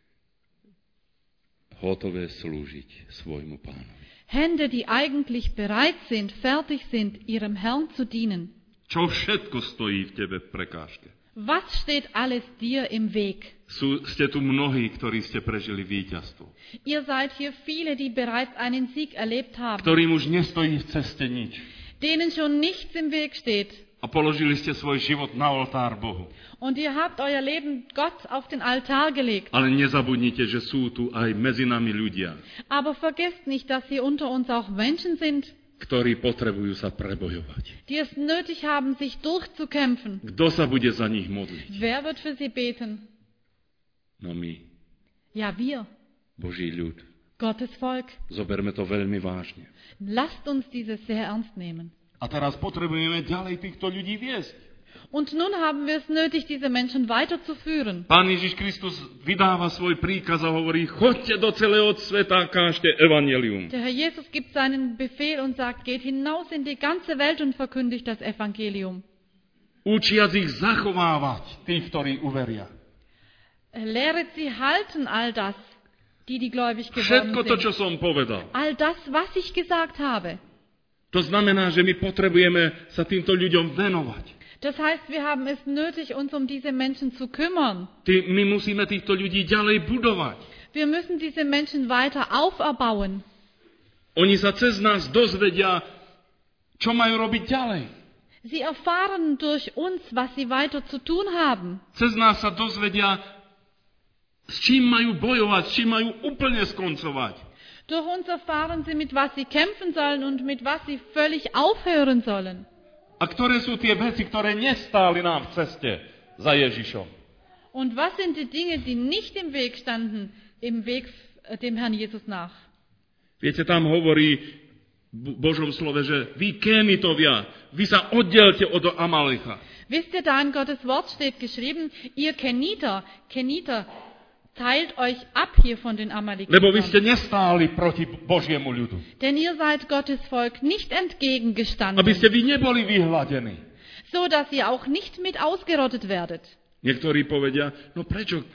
hotové slúžiť svojmu Pánovi. Hände, die eigentlich bereit sind, fertig sind, ihrem Herrn zu dienen. Čo všetko stojí v tebe v prekážke? Was steht alles dir im Weg? Ste tu mnohí, ktorí ste prežili víťazstvo. Ihr seid hier viele, die bereits einen Sieg erlebt haben, Ktorým už nestojí v ceste nič. denen schon nichts im Weg steht. A položili ste svoj život na oltár Bohu. Und ihr habt euer Leben Gott auf den Altar gelegt. Ale nezabudnite, že sú tu aj medzi nami ľudia, Aber vergesst nicht, dass hier unter uns auch Menschen sind, ktorí potrebujú sa prebojovať. die es nötig haben, sich durchzukämpfen. Kto sa bude za nich modliť? Wer wird für sie beten? No my, Ja, wir, Boží ľud. Gottes Volk. Zoberme to veľmi vážne. Lasst uns dieses sehr ernst nehmen. A teraz potrebujeme ďalej týchto ľudí viesť. Und nun haben wir es nötig, diese Menschen weiterzuführen. Pán Ježiš Kristus vydáva svoj príkaz a hovorí, choďte do celého sveta a kážte evanjelium. Der Herr Jesus gibt seinen Befehl und sagt, geht hinaus in die ganze Welt und verkündigt das Evangelium. Učiac ich zachovávať, tých, ktorí uveria. Lehret sie halten all das, die gläubig geworden Všetko to, čo sind. som povedal. All das, was ich gesagt habe. To znamená, že my potrebujeme sa týmto ľuďom venovať. Das heißt, wir haben es nötig, uns um diese Menschen zu kümmern. My musíme týchto ľudí ďalej budovať. Wir müssen diese Menschen weiter auferbauen. Oni sa cez nás dozvedia, čo majú robiť ďalej. Sie erfahren durch uns, was sie weiter zu tun haben. Cez nás sa dozvedia, s čím majú bojovať, s čím majú úplne skoncovať. Durch uns erfahren sie, mit was sie kämpfen sollen und mit was sie völlig aufhören sollen. A ktoré sú tie veci, ktoré nestáli nám v ceste za Ježišom. Und was sind die Dinge, die nicht im Weg standen, im Weg dem Herrn Jesus nach? Viete, tam hovorí v Božom slove, že vy Kénitovia, vy sa oddelte od Amalecha. Wisst ihr, da in Gottes Wort steht geschrieben, ihr Keniter, teilt euch ab hier von den Lebo vy ste Amalekitern. nestáli proti Božiemu ľudu. Denn ihr seid Gottes Volk nicht entgegengestanden, Aby ste vy neboli vyhladení. so dass ihr auch nicht mit ausgerottet werdet. Niektorí povedia, no prečo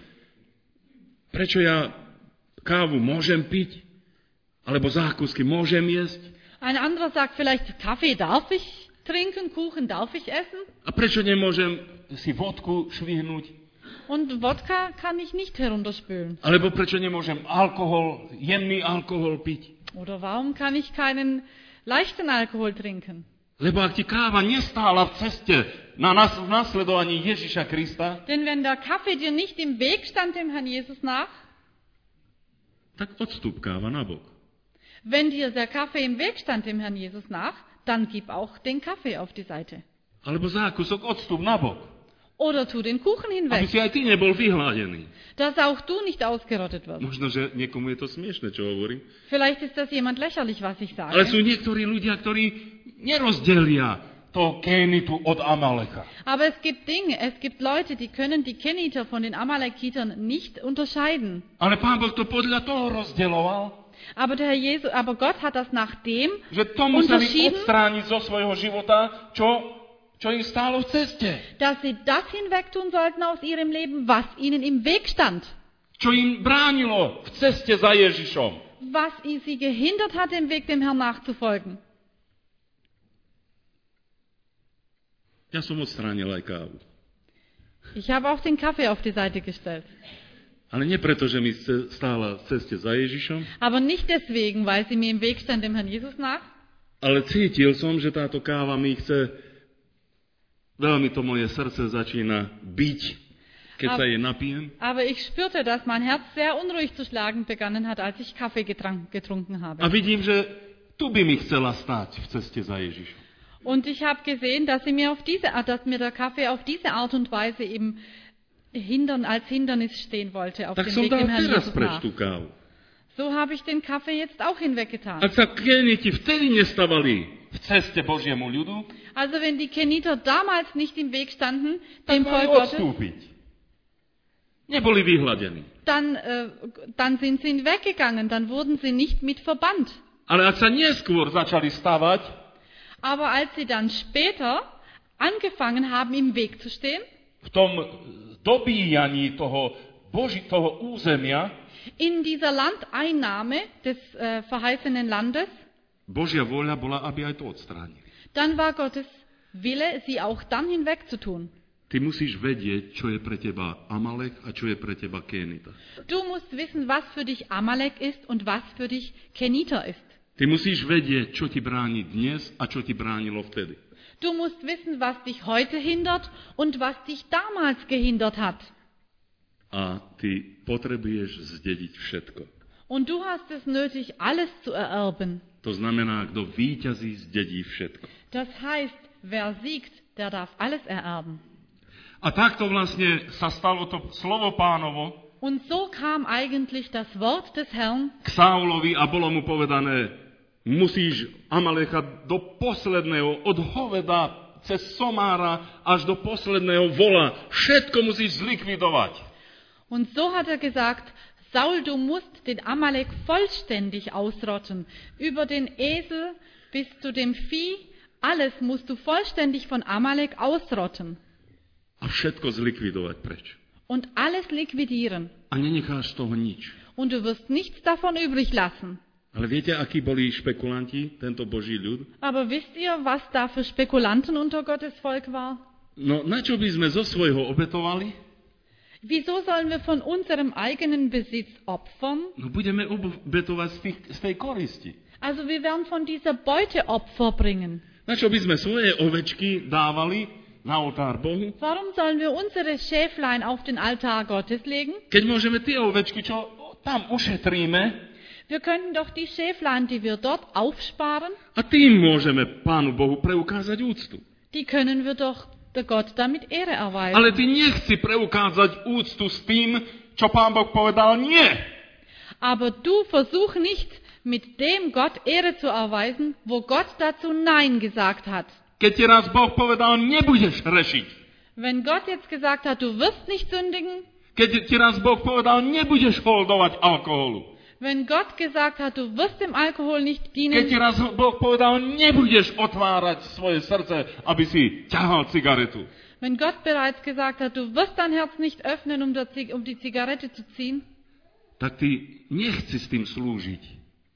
ja kávu môžem piť? Alebo zákusky môžem jesť? Ein anderer sagt vielleicht, Kaffee darf ich trinken, Kuchen darf ich essen A prečo nemôžem si vodku švihnúť? und Wodka kann ich nicht herunterspülen. Alebo prečo nemôžem jemný alkohol piť? Oder warum kann ich keinen leichten Alkohol trinken? Lebo ak ti káva nestála v ceste na nasledovaní Ježiša Krista, Denn wenn der Kaffee dir nicht im Weg stand dem Herrn Jesus nach, tak odstup káva na bok. wenn dir der Kaffee im Weg stand dem Herrn Jesus nach, dann gib auch den Kaffee auf die Seite. Alebo zákusok odstup na bok. Oder tu den Kuchen Aby hinweg, si aj ty nebol vyhladený. dass auch du nicht ausgerottet wirst. Možno, že niekomu je to smiešne, čo hovorím. Vielleicht ist das jemand lächerlich, was ich Ale sú sage. niektorí ľudia, ktorí nerozdelia to Kénitu od Amalecha. Aber es gibt Leute, die können die Keniter von den Amalekitern nicht unterscheiden. Ale Pán Boh to podľa toho rozdeľoval, Aber Gott hat das nach dem že to museli unterschieden, odstrániť zo svojho života, čo im stálo v ceste. dass sie das hinwegtun sollten aus ihrem Leben, was ihnen im Weg stand. Čo im bránilo v ceste za Ježišom. Was sie gehindert hat, dem Weg dem Herrn nachzufolgen. Ja som odstránil aj kávu. Ich habe auch den Kaffee auf die Seite gestellt. Ale nie preto, že mi stála v ceste za Ježišom, Aber nicht deswegen, weil sie mir im Weg stand dem Herrn Jesus nach, ale cítil som, že táto káva mi chce, veľmi to moje srdce začína byť, keď sa jej napijem. aber ich spürte, dass mein Herz sehr unruhig zu schlagen begonnen hat, als ich Kaffee getrunken habe. A vidím, že tu by mi chcela stáť v ceste za Ježišom. Und ich habe gesehen, dass mir der Kaffee auf diese Art und Weise eben als Hindernis stehen wollte auf Tak dem som Weg dal dem Herrn teraz Jesus preč nach. tú kávu. So habe ich den Kaffee jetzt auch hinweggetan. Ak sa Kéniti vtedy nestavali v ceste Božiemu ľudu, Also wenn die Keniter damals nicht im Weg standen, tak dem mali Volk Gottes, odstúpiť. Neboli vyhladení. dann sind sie weggegangen, dann wurden sie nicht mit verbannt. Ale ak sa neskôr začali stavať, Aber als sie dann später angefangen haben, im Weg zu stehen, v tom dobíjaní toho územia, in dieser Landeinnahme des verheißenen Landes, Božia vôľa bola, aby aj to odstránili. dann war Gottes Wille, sie auch dann hinwegzutun. Ty musíš vedieť, čo je pre teba Amalek a čo je pre teba Kenita. Du musst wissen, was für dich Amalek ist und was für dich Keniter ist. Ty musíš vedieť, čo ti bráni dnes a čo ti bránilo vtedy. Du musst wissen, was dich heute hindert und was dich damals gehindert hat. A ty potrebuješ zdediť všetko. Und du hast es nötig, alles zu ererben. To znamená, kto víťazí, zdedí všetko. Das heißt, wer siegt, der darf alles ererben. A takto vlastne sa stalo to slovo Pánovo Und so kam eigentlich das Wort des Herrn k Saulovi a bolo mu povedané, musíš Amalecha do posledného, od hoveda cez somára až do posledného vola, všetko musíš zlikvidovať. Und so hat er gesagt, Saul, du musst den Amalek vollständig ausrotten. Über den Esel bis zu dem Vieh, alles musst du vollständig von Amalek ausrotten. A všetko zlikvidovať preč. Und alles liquidieren. A nenecháš z toho nič. Und du wirst nichts davon übrig lassen. Ale viete, akí boli špekulanti, tento Boží ľud? Aber wisst ihr, was da für Spekulanten unter Gottes Volk war? No, na čo by sme zo svojho obetovali? Wieso sollen wir von unserem eigenen Besitz opfern? No, budeme obetovať z tej koristi. Also wir werden von dieser Beute Opfer bringen. Na čo by sme svoje ovečky dávali na oltár Bohu? Warum sollen wir unsere Schäflein auf den Altar Gottes legen? Keď môžeme tie ovečky, čo tam ušetríme, Wir können doch die Schäflein, die wir dort aufsparen, a tým môžeme Pánu Bohu preukázať úctu. die können wir doch der Gott damit Ehre erweisen. Ale ty nechci preukázať úctu s tým, čo Pán Boh povedal nie. Aber du versuch nicht, mit dem Gott Ehre zu erweisen, wo Gott dazu Nein gesagt hat. Keď ti raz Boh povedal, nebudeš hrešiť. Wenn Gott jetzt gesagt hat, du wirst nicht sündigen, Keď ti raz Boh povedal, nebudeš holdovať alkoholu. wenn Gott gesagt hat, du wirst dem Alkohol nicht Keď ti dienen, raz Boh povedal, nebudeš otvárať svoje srdce, aby si ťahal cigaretu. wenn Gott bereits gesagt hat, du wirst dein Herz nicht öffnen, um die Zigarette zu ziehen, Tak ty nechci s tým slúžiť.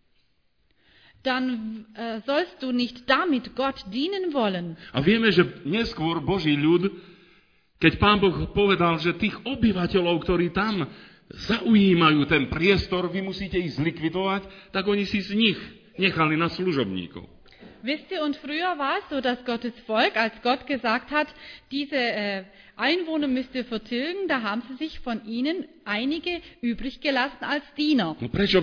dann sollst du nicht damit Gott dienen wollen. A vieme, že neskôr Boží ľud, keď Pán Boh povedal, že tých obyvateľov, ktorí tam zaujímajú ten priestor, vy musíte ich zlikvidovať, tak oni si z nich nechali na služobníkov. Wisst ihr, und früher war es so, dass Gottes Volk, als Gott gesagt hat, diese Einwohner müsst ihr vertilgen, da haben sie sich von ihnen einige übrig gelassen als Diener. No prečo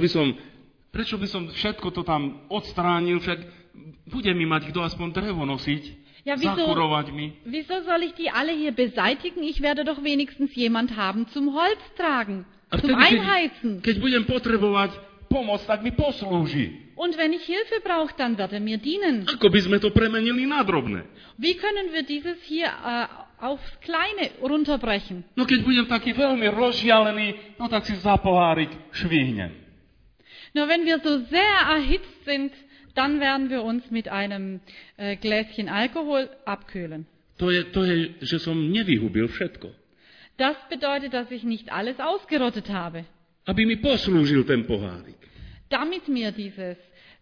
by som všetko to tam odstránil, však bude mi mať kto aspoň drevo nosiť, Ja, zakurovať mi. wieso soll ich die alle hier beseitigen? Ich werde doch wenigstens jemand haben zum Holz tragen, A zum vtedy, Einheizen. keď budem potrebovať pomoc, tak mi poslúži. Und wenn ich Hilfe brauche, dann wird er mir dienen. Ako by sme to premenili na drobné? Wie können wir dieses hier aufs Kleine runterbrechen? No keď budem taký veľmi rozžialený, no tak si za pohárik švihnem. Nur wenn wir so sehr erhitzt sind, dann werden wir uns mit einem Gläschen Alkohol abkühlen. To je, že som nevyhubil všetko. Das bedeutet, dass ich nicht alles ausgerottet habe, Aby mi poslúžil ten pohárik. damit mir dieses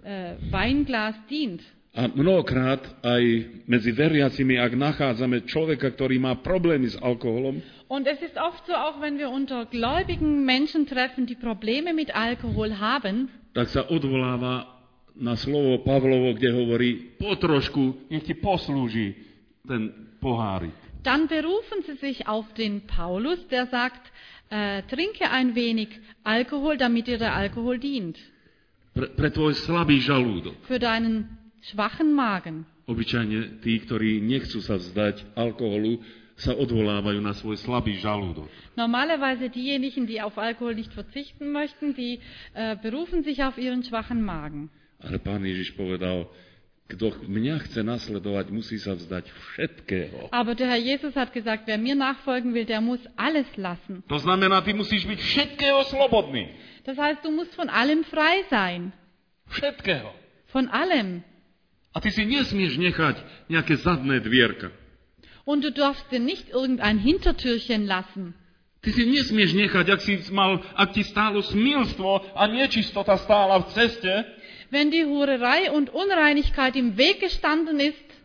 Weinglas dient. A mnohokrát aj medzi veriacimi, ak nachádzame človeka, ktorý má problémy s alkoholom, Und es ist oft so, auch wenn wir unter gläubigen Menschen treffen, die Probleme mit Alkohol haben, tak sa odvoláva na slovo Pavlovo, kde hovorí, potrošku, nech ti poslúži ten pohárik. dann berufen sie sich auf den Paulus, der sagt, trinke ein wenig Alkohol, damit dir der Alkohol dient. Pre tvoj slabý žalúdok. Für deinen schwachen Magen. Obyčajne tí, ktorí nechcú sa vzdať alkoholu, sa odvolávajú na svoj slabý žalúdok. Normalerweise diejenigen, die auf Alkohol nicht verzichten möchten, die berufen sich auf ihren schwachen Magen. Ale Pán Ježiš povedal, kto mňa chce nasledovať, musí sa vzdať všetkého. Aber der Herr Jesus hat gesagt, wer mir nachfolgen will, der muss alles lassen. To znamená, ty musíš byť všetkého slobodný. Das heißt, du musst von allem frei sein. Všetkého. Von allem. A ty si nesmieš nechať nejaké zadné dvierka. Und du darfst dir nicht irgendein Hintertürchen lassen. Ty si nesmieš nechať, ak ti stálo smilstvo a nečistota stála v ceste, Wenn die Hurerei und Unreinigkeit im Weg gestanden ist,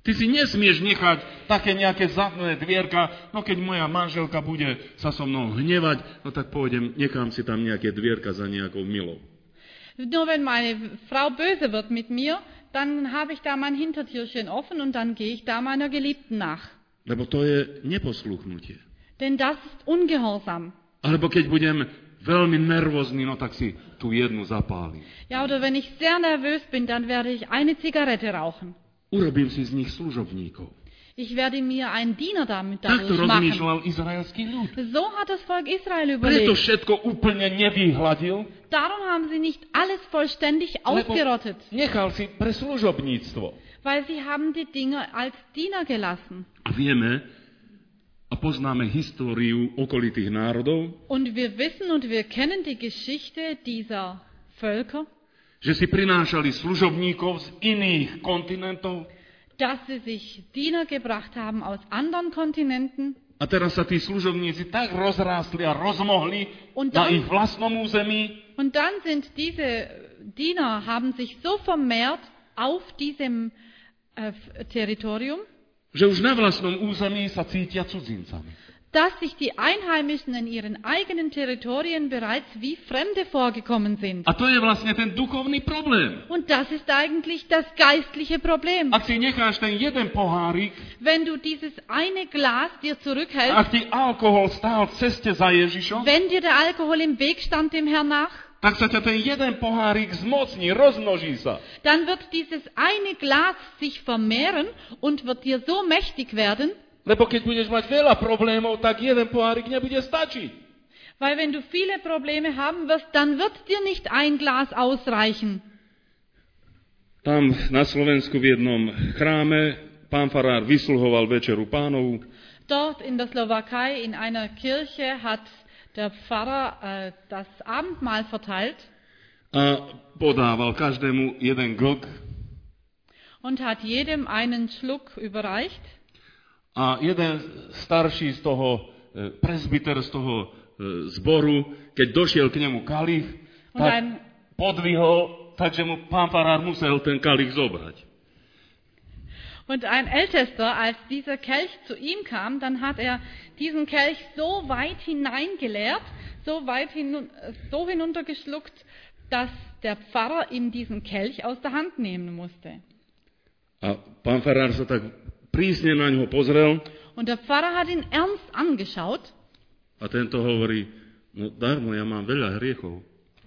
Ty si nesmieš nechať také nejaké zadné dvierka, no keď moja manželka bude sa so mnou hnevať, no tak pôjdem, nechám si tam nejaké dvierka za nejakou milou. Nur wenn meine Frau böse wird mit mir, dann habe ich da mein Hintertürchen offen und dann gehe ich da meiner Geliebten nach. Lebo to je neposluchnutie. Denn das ist Ungehorsam. Alebo keď budem veľmi nervózny, no tak si tú jednu zapálim. Ja, oder wenn ich sehr nervös bin, dann werde ich eine Zigarette rauchen. Urobím si z nich služobníkov. Ich werde mir einen Diener damit Takto dadurch machen. rozmýšľal izraelský ľud. So hat das Volk Israel Preto überlegt. všetko úplne nevyhladil, Darum haben sie nicht alles vollständig lebo ausgerottet, nechal si pre služobníctvo. weil sie haben die Dinge als Diener gelassen. A vieme a poznáme históriu okolitých národov, Und wir wissen und wir kennen die Geschichte dieser Völker, že si prinášali služobníkov z iných kontinentov dass sie sich Diener gebracht haben aus anderen Kontinenten. a teraz sa tí služobníci tak rozrástli a rozmohli Und na dann- ich vlastnom území, Und dann sind diese Diener, haben sich so vermehrt auf diesem Territorium, že už na vlastnom území sa cítia cudzincami. dass sich die Einheimischen in ihren eigenen Territorien bereits wie Fremde vorgekommen sind. A to je vlastne ten duchovný problém. Und das ist eigentlich das geistliche Problem. Ak si necháš ten jeden pohárik, Wenn du dieses eine Glas dir zurückhältst, ak ti alkohol stál v ceste za Ježišom, wenn dir der Alkohol im Weg stand dem Herrn nach, tak sa ťa ten jeden pohárik zmocní, rozmnoží sa. dann wird dieses eine Glas sich vermehren und wird dir so mächtig werden, Lebo keď budeš mať veľa problémov, tak jeden pohárik nebude stačiť. weil wenn du viele Probleme haben wirst, dann wird dir nicht ein Glas ausreichen. Tam na Slovensku v jednom chráme pán farár vysluhoval večeru pánovu. Dort in der Slowakei in einer Kirche hat der Pfarrer das Abendmahl verteilt A podával každému jeden glk. und hat jedem einen Schluck überreicht. A jeden starší z toho presbyter z toho zboru, keď došiel k nemu kalich, tak podvihol, takže mu pán farár musel ten kalich zobrať. Und ein Ältester, als dieser Kelch zu ihm kam, dann hat er diesen Kelch so weit hineingeleert, so hinuntergeschluckt, dass der Pfarrer ihm diesen Kelch aus der Hand nehmen musste. A pán farár sa tak prísne na ňo pozrel Und der Pfarrer hat ihn ernst angeschaut a tento hovorí, no darmo, ja mám veľa hriechov,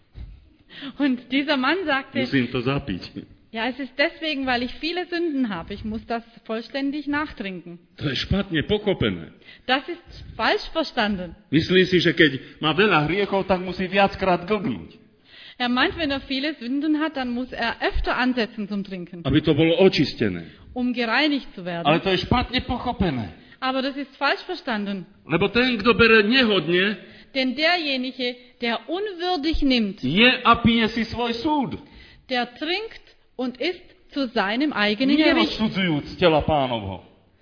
und dieser Mann sagte, musím to zapiť. ja, es ist deswegen, weil ich viele Sünden habe, ich muss das vollständig nachtrinken. To je špatne pochopené. Das ist falsch verstanden. Myslí si, že keď má veľa hriechov, tak musí viackrát glgnúť. Er meint, wenn er viele Sünden hat, dann muss er öfter ansetzen zum Trinken, Aby to bolo očistené. um gereinigt zu werden. Ale to je špatne pochopené. Aber das ist falsch verstanden. Lebo ten, kto bere nehodne, Denn derjenige, der unwürdig nimmt, je a pije si svoj súd. der trinkt und isst zu seinem eigenen Gericht. Nerozsudzujúc tela pánovho.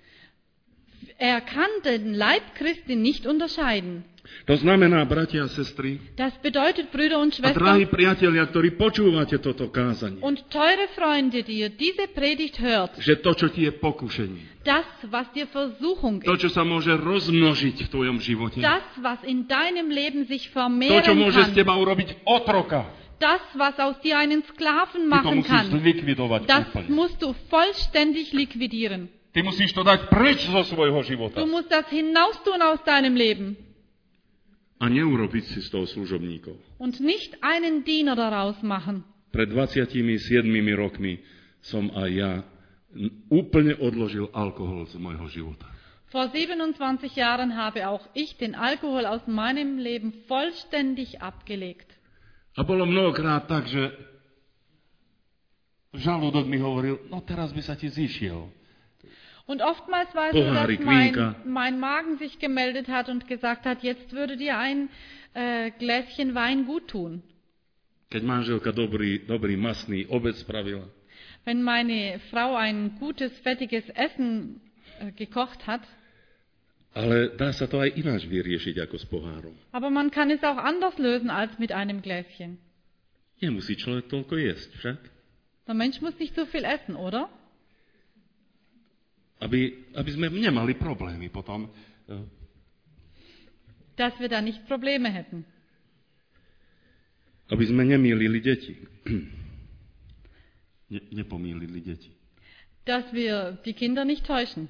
Er kann den Leib Christi nicht unterscheiden. To znamená, bratia a sestry, Das bedeutet, Brüder und A drahí Schwestern priatelia, ktorí počúvate toto kázanie, und teure Freunde, die ihr diese Predigt hört, že to, čo ti je pokušenie, das, was dir Versuchung to, ist, čo sa môže rozmnožiť v tvojom živote, das, was in deinem Leben sich to, čo vermehren môže z kann, teba urobiť otroka, das, was aus dir einen Sklaven ty to machen musíš kann, zlikvidovať das úplne. musst du vollständig liquidieren. Ty musíš to dať preč zo svojho života. Du musst das hinaustun aus deinem Leben a neurobiť si z toho služobníkov. und nicht einen Diener daraus machen. Pred 27 rokmi som aj ja úplne odložil alkohol z môjho života. Vor 27 Jahren habe auch ich den Alkohol aus meinem Leben vollständig abgelegt. A bolo mnohokrát tak, že žalúdok mi hovoril, no teraz by sa ti zišiel. Und oftmals war es so, dass Pohárik vínka. mein Magen sich gemeldet hat und gesagt hat, jetzt würde dir ein Gläschen Wein gut tun. Keď manželka dobrý masný obed spravila, Wenn meine Frau ein gutes, fettiges Essen gekocht hat. ale dá sa to aj ináč vyriešiť ako s pohárom. Aber man kann es auch anders lösen als mit einem Gläschen. Nemusí človek toľko jesť však. Der Mensch muss nicht so viel essen, oder? Aby sme nemali problémy potom. Dass wir da nicht Probleme hätten. Aby sme nemýlili deti. Nepomýlili deti. Dass wir die Kinder nicht täuschen.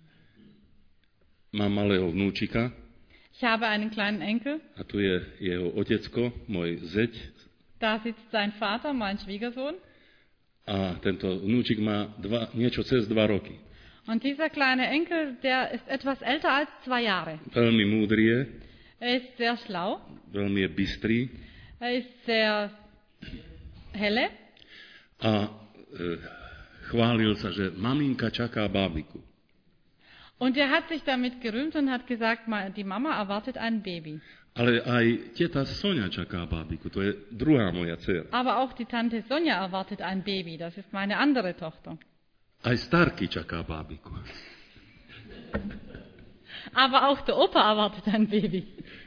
Mám malého vnúčika. Ich habe einen kleinen Enkel. A tu je jeho otecko, môj zeď. Da sitzt sein Vater, mein Schwiegersohn. A tento vnúčik má niečo cez 2 roky. Und dieser kleine Enkel, der ist etwas älter als 2 Jahre. Veľmi múdry je. Er ist sehr schlau. Veľmi je bystrý. Er ist sehr helle. A chválil sa, že maminka čaká bábiku. Und er hat sich damit gerühmt und hat gesagt, die Mama erwartet ein Baby. Ale aj teta Sonia čaká bábiku, to je druhá moja dcera. Aber auch die Tante Sonja erwartet ein Baby, das ist meine andere Tochter. Aj Starky čaká bábiku. Aber auch der Opa erwartet ein Baby.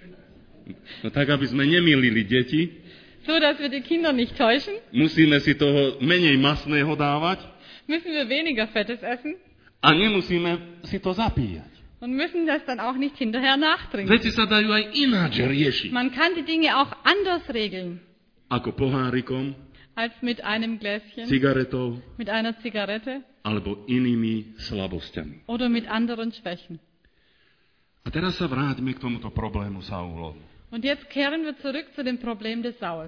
No tak, aby sme nemýlili deti, so, dass wir die Kinder nicht täuschen, musíme si toho menej masného dávať, müssen wir weniger Fettes essen. A nemusíme si to zapíjať. Und müssen das dann auch nicht hinterher nachtrinken. Veci sa dajú aj ináč riešiť. Man kann die Dinge auch anders regeln. Ako pohárikom, als mit einem Gläschen, cigaretou, mit einer Zigarette, alebo inými slabosťami. Oder mit anderen Schwächen. A teraz sa vráťme k tomuto problému Saulovu. Und jetzt kehren wir zurück zu dem Problem des Saul.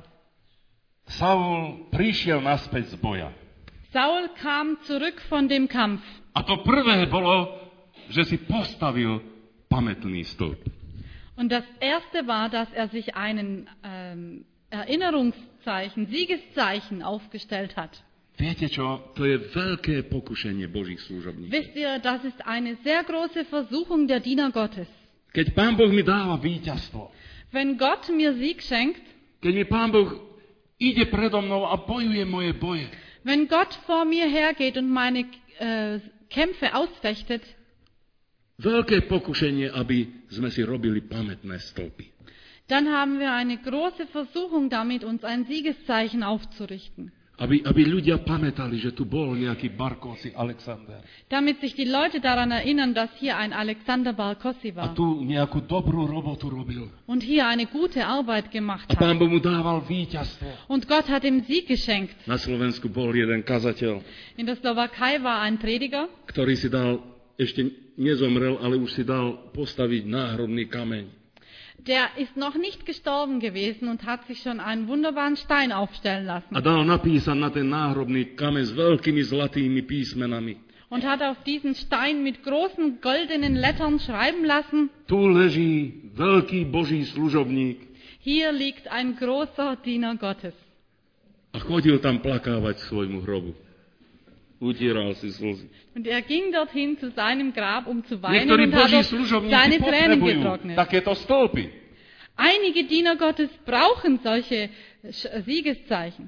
Saul prišiel naspäť z boja. Saul kam zurück von dem Kampf. A to prvé bolo, že si postavil pamätný stĺp. Und das erste war, dass er sich einen Erinnerungszeichen, Siegeszeichen aufgestellt hat. Viete čo? To je veľké pokušenie Božích služobníkov. Wisst ihr, das ist eine sehr große Versuchung der Diener Gottes. Keď Pán Boh mi dáva víťazstvo. Wenn Gott mir Sieg schenkt. Keď mi Pán Boh ide predo mnou a bojuje moje boje. Wenn Gott vor mir hergeht und meine Kämpfe ausfechtet. Veľké pokušenie, aby sme si robili pamätné stĺpy. Dann haben wir eine große Versuchung damit, uns ein Siegeszeichen aufzurichten. Aby ľudia pamätali, že tu bol nejaký Barkosy Alexander. Damit sich die Leute daran erinnern, dass hier ein Alexander Barkosy A war. tu nejakú dobrú robotu robil. Und hier eine gute Arbeit gemacht A Pán hat. Boh mu dával víťazstvo. Und Gott hat ihm Sieg geschenkt. Na Slovensku bol jeden kazateľ, In der Slowakei war ein Prediger, ktorý si dal, ešte nezomrel, ale už si dal postaviť náhrobný kameň. der ist noch nicht gestorben gewesen und hat sich schon einen wunderbaren Stein aufstellen lassen. A dal napísať na ten náhrobný kameň s veľkými zlatými písmenami. Und hat auf diesen Stein mit großen goldenen Lettern schreiben lassen: Tu leží veľký Boží služobník. Hier liegt ein großer Diener Gottes. A chodil tam plakávať k svojmu hrobu. Utieral si slzy. Und er ging dorthin zu seinem Grab, um zu weinen Niektorí und hat Boží dort služobníci seine Tränen potrebujú getrocknet. takéto stĺpy. Einige Diener Gottes brauchen solche Siegeszeichen.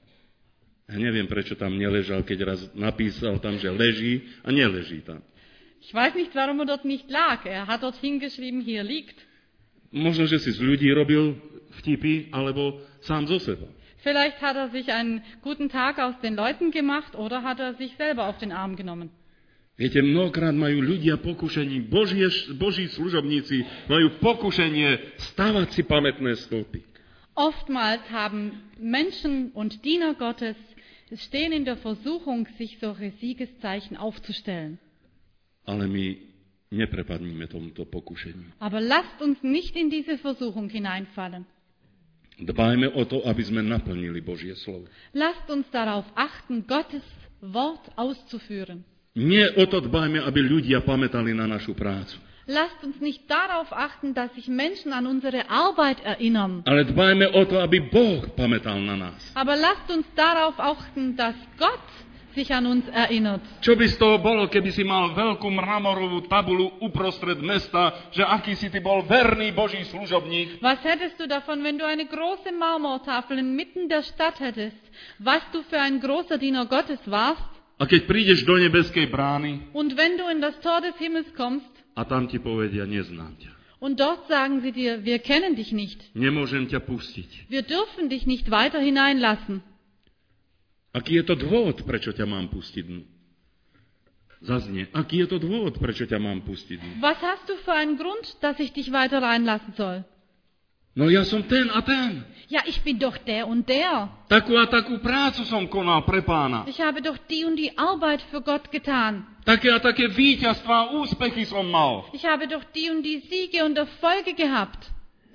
Ja neviem, prečo tam neležal, keď raz napísal tam, že leží a neleží tam. Ich weiß nicht, warum er dort nicht lag. Er hat dort hingeschrieben, hier liegt. Možno, že si z ľudí robil vtipy, alebo sám zo seba. Vielleicht hat er sich einen guten Tag aus den Leuten gemacht oder hat er sich selber auf den Arm genommen. Viete, mnohokrát majú ľudia pokušení, Boží služobníci majú pokušenie stavať si pamätné stĺpy. Oftmals haben Menschen und Diener Gottes stehen in der Versuchung, sich solche Siegeszeichen aufzustellen. Ale my neprepadníme tomuto pokušeniu. Aber lasst uns nicht in diese Versuchung hineinfallen. Dbajme o to, aby sme naplnili Božie slovo. Lasst uns darauf achten, Gottes Wort auszuführen. Nie o to dbajme, aby ľudia pamätali na našu prácu. Lasst uns nicht darauf achten, dass sich Menschen an unsere Arbeit erinnern. Ale dbajme o to, aby Boh pamätal na nás. Aber lasst uns darauf achten, dass Gott sich an uns erinnert. Čo by z toho bolo, keby si mal veľkú mramorovú tabulu uprostred mesta, že aký si ty bol verný Boží služobník? Was hättest du davon, wenn du eine große Marmortafel inmitten der Stadt hättest, was du für ein großer Diener Gottes warst? A keď prídeš do nebeskej brány Und wenn du in das Tor des Himmels kommst a tam ti povedia, neznám ťa. und dort sagen sie dir, wir kennen dich nicht. Nemôžem ťa pustiť. Wir dürfen dich nicht weiter hineinlassen. Aký je to dôvod, prečo ťa mám pustiť? zaznie, aký je to dôvod, prečo ťa mám pustiť? Was hast du für einen Grund, dass ich dich weiter reinlassen soll? No ja som ten a ten. Ja, ich bin doch der und der. Takú a takú prácu som konal pre Pána. Ich habe doch die und die Arbeit für Gott getan. Také a také víťazstvá a úspechy som mal. Ich habe doch die und die Siege und Erfolge gehabt.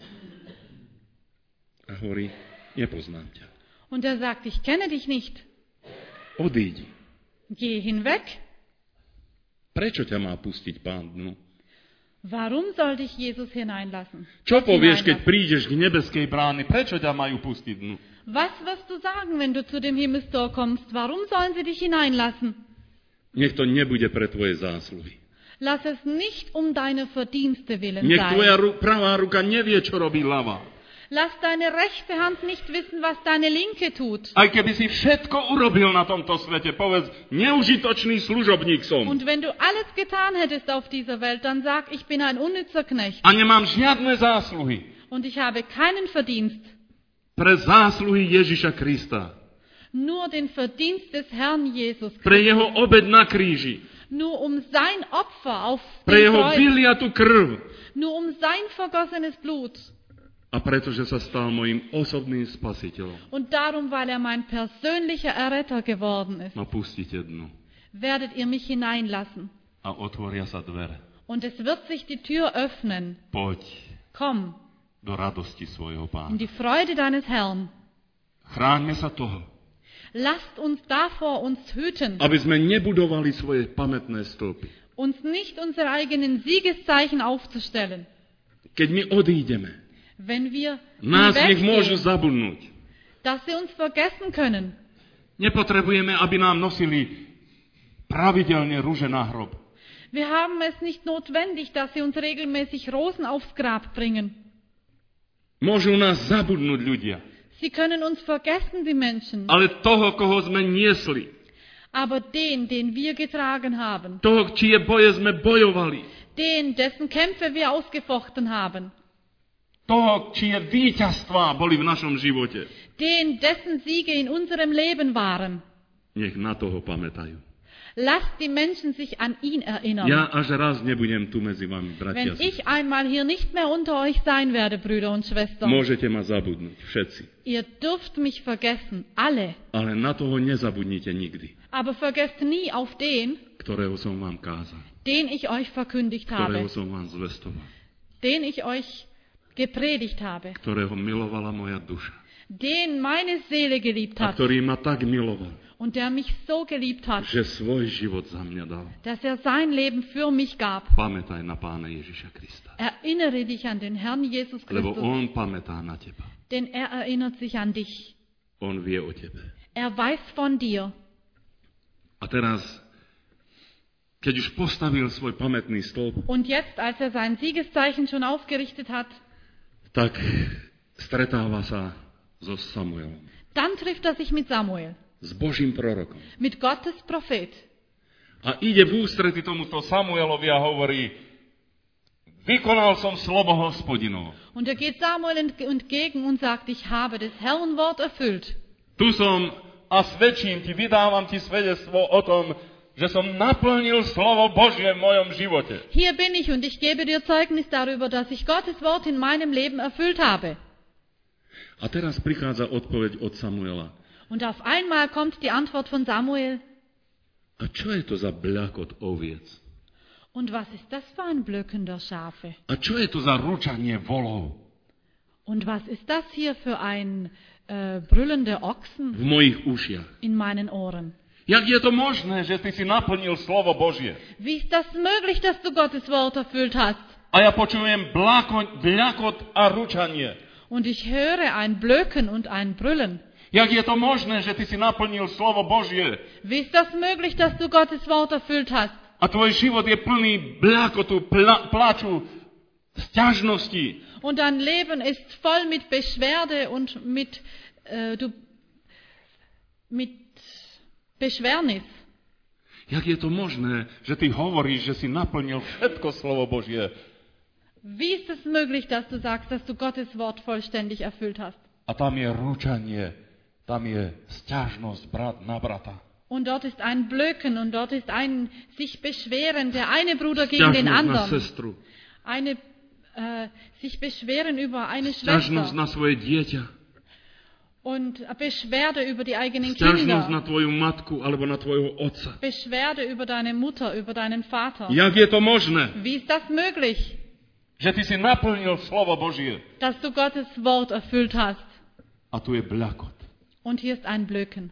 A hovorí, nepoznám ťa. Und er sagt, ich kenne dich nicht. Odíď. Geh hinweg. Prečo ťa má pustiť Pán dnu? Warum soll dich Jesus hineinlassen? Čo povieš, keď prídeš k nebeskej brány? Prečo ťa majú pustiť dnu? Was wirst du sagen, wenn du zu dem Himmelstor kommst? Warum sollen sie dich hineinlassen? Nech to nebude pre tvoje zásluhy. Lass es nicht um deine Verdienste willen Nech tvoja sein. pravá ruka nevie, čo robí ľavá. Lass deine rechte Hand nicht wissen, was deine linke tut. Aj keby si všetko urobil na tomto svete, povedz, neužitočný služobník som. Und wenn du alles getan hättest auf dieser Welt, dann sag, ich bin ein unnützer Knecht. A nemám žiadne zásluhy Und ich habe keinen Verdienst. pre zásluhy Ježiša Krista. Nur den Verdienst des Herrn Jesus Pre Christus. jeho obed na kríži. Nur um sein Opfer auf Pre dem jeho Kreuz. vyliatú krv. Nur um sein vergossenes Blut. A pretože sa stal mojim osobným spasiteľom, Und darum, weil er mein persönlicher Erretter geworden ist, ma pustíte dnu. werdet ihr mich hineinlassen. A otvoria sa dvere. Und es wird sich die Tür öffnen. Poď Komm do radosti svojho in Pána. die Freude deines Herrn. Chráňme sa toho, Lasst uns davor uns hüten, Aby sme nebudovali svoje pamätné stĺpy. uns nicht unsere eigenen Siegeszeichen aufzustellen. Keď my odídeme, Wenn wir nás nech môžu hinweggehen, zabudnúť. dass sie uns vergessen können. Nepotrebujeme, aby nám nosili pravidelne rúže na hrob. Wir haben es nicht notwendig, dass sie uns regelmäßig Rosen aufs Grab bringen. Môžu nás zabudnúť ľudia. Sie können uns vergessen, die Menschen. Ale toho, koho sme niesli, Aber den, den wir getragen haben, toho, čie boje sme bojovali, den, dessen Kämpfe wir ausgefochten haben, toho, čie víťazstvá boli v našom živote, den, dessen Siege in unserem Leben waren. nech na toho pamätajú. Lasst die Menschen sich an ihn erinnern. Ja až raz nebudem tu medzi vami, bratia. Wenn ich einmal hier nicht mehr unter euch sein werde, Brüder und Schwestern, Môžete ma zabudnúť, všetci. ihr dürft mich vergessen, alle. Ale na toho nezabudnite nikdy, Aber vergesst nie auf den, ktorého som vám kázal, den ich euch verkündigt ktorého habe, som vám zvestoval, den ich euch gepredigt habe, ktorého milovala moja duša den meine Seele geliebt a hat ktorý ma tak miloval, und der mich so geliebt hat, že svoj život za mňa dal. dass er sein Leben für mich gab. Pamätaj na Pána Ježiša Krista, Erinnere dich an den Herrn Jesus lebo Christus, on pamätá na teba. denn er erinnert sich an dich. On vie o tebe. Er weiß von dir. A teraz, keď už postavil svoj pamätný stĺp, Und jetzt, als er sein Siegeszeichen schon aufgerichtet hat, tak stretáva sa so Samuelom, dann trifft er sich mit Samuel, s Božím prorokom. mit Gottes Prophet. a ide v ústrety tomuto Samuelovi a hovorí, vykonal som slovo Hospodinovo. Und er geht Samuel entgegen und sagt, ich habe des Herrn Wort erfüllt. Tu som a svedčím ti, vydávam ti svedectvo o tom, že som naplnil slovo Božie v mojom živote. Hier bin ich und ich gebe dir Zeugnis darüber, dass ich Gottes Wort in meinem Leben erfüllt habe. A teraz prichádza odpoveď od Samuela. Und auf einmal kommt die Antwort von Samuel. A čo je to za bľakot oviec? Und was ist das für ein Blöcken der Schafe? A čo je to za ručanie volov? Und was ist das hier für ein brüllender Ochsen V mojich ušiach. in meinen Ohren? Jak je to možné, že ty si naplnil slovo Božie? Wie ist das möglich, dass du Gottes Wort erfüllt hast? A ja počujem bľakot a ručanie. Und ich höre ein Blöken und ein Brüllen. Jak je to možné, že ty si naplnil slovo Božie? Wie ist das möglich, dass du Gottes Wort erfüllt hast? A tvoj život je plný bľakotu, plaču, sťažnosti. Und dein Leben ist voll mit Beschwerde und mit Beschwernis. Jak je to možné, že ty hovoríš, že si naplnil všetko slovo Božie? Wie ist es möglich, dass du sagst, dass du Gottes Wort vollständig erfüllt hast? A tam je ručanie, tam je sťažnosť brat na brata. Und dort ist ein Blöken und dort ist ein sich beschweren, der eine Bruder gegen den Sťažnosť na anderen. sestru. Sich beschweren über eine Sťažnosť Schwester na svoje dieťa. und Beschwerde über die eigenen Sťažnosť na Kinder. tvoju matku alebo na tvojho otca. Beschwerde über deine Mutter, über deinen Vater. Jak je to možné, Wie ist das möglich, že ty si naplnil slovo Božie dass du Gottes Wort erfüllt hast? a tu je bľakot. Und hier ist ein Blöken.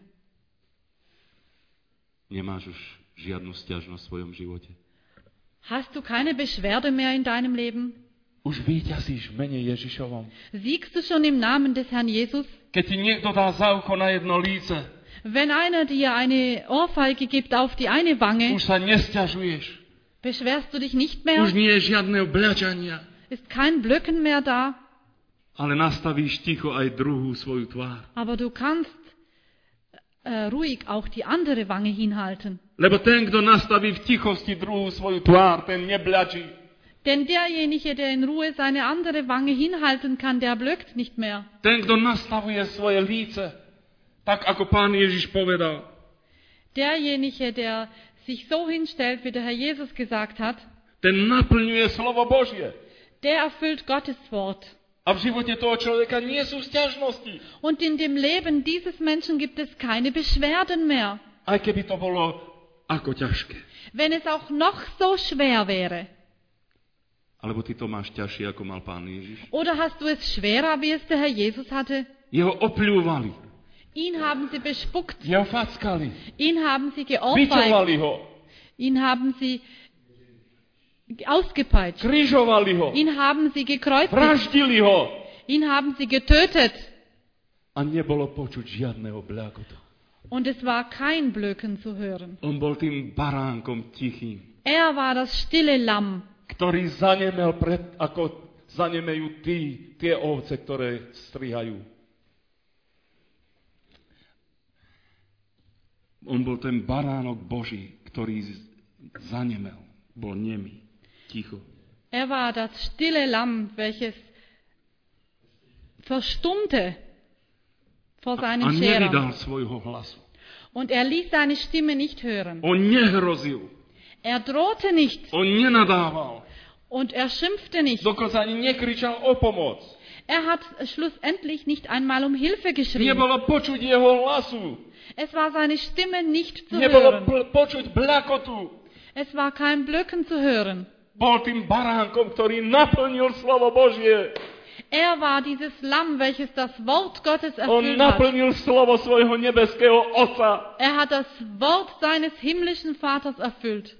Nemáš už žiadnu sťažnosť v svojom živote. Hast du keine Beschwerde mehr in deinem Leben? Už víťazíš v mene Ježišovom. Siegst du schon im Namen des Herrn Jesus? Keď ti niekto dá za ucho na jedno líce, Wenn einer dir eine Ohrfeige gibt auf die eine Wange, už sa nesťažuješ. beschwerst du dich nicht mehr? Už nie je žiadne obľačania. Ist kein Blöcken mehr da? Ale nastavíš ticho aj druhú svoju tvár. Aber du kannst ruhig auch die andere Wange hinhalten. Lebo ten, kto nastaví v tichosti druhú svoju tvár, ten nebľačí. Denn derjenige, der in Ruhe seine andere Wange hinhalten kann, der blökt nicht mehr. Ten, kto nastavuje svoje líce, tak ako Pán Ježiš povedal. Derjenige, der sich so hinstellt, wie der Herr Jesus gesagt hat, Ten naplňuje slovo Božie. der erfüllt Gottes Wort. A v živote toho človeka nie sú sťažnosti. Und in dem Leben dieses Menschen gibt es keine Beschwerden mehr. Aj keby to bolo ako ťažké. Wenn es auch noch so schwer wäre. Alebo ty to máš ťažšie, ako mal Pán Ježiš. Oder hast du es schwerer, wie es der Herr Jesus hatte? Jeho opľúvali. Ihn haben sie bespuckt. Jeho fackali. Ihn haben sie geohrfeigt. Bičovali ho. Ihn haben sie ausgepeitscht. Križovali ho. Ihn haben sie gekreuzigt. Vraždili ho. Ihn haben sie getötet. A nebolo počuť žiadneho bľakotu. Und es war kein Blöken zu hören. On bol tým baránkom tichým, Er war das stille Lamm, ktorý zanemel ako zanemejú tie ovce, ktoré strihajú. On bol ten baránok Boží, ktorý zanemel, bol nemý, ticho. Er war das stille Lamm, welches verstummte vor A seinem Scherer. nevydal svojho hlasu. Und er ließ seine Stimme nicht hören. On nehrozil, Er drohte nicht on nenadával, und er schimpfte nicht. dokonca ani nekričal o pomoc. Er hat schlussendlich nicht einmal um Hilfe geschrien. Nebolo počuť jeho hlasu, Es war seine Stimme nicht zu nebolo hören. počuť bľakotu. Es war kein Blöken zu hören. Bol tým baránkom, ktorý naplnil slovo Božie. Er war dieses Lamm, welches das Wort Gottes On erfüllt hat. naplnil slovo svojho nebeského Otca. Er hat das Wort seines himmlischen Vaters erfüllt.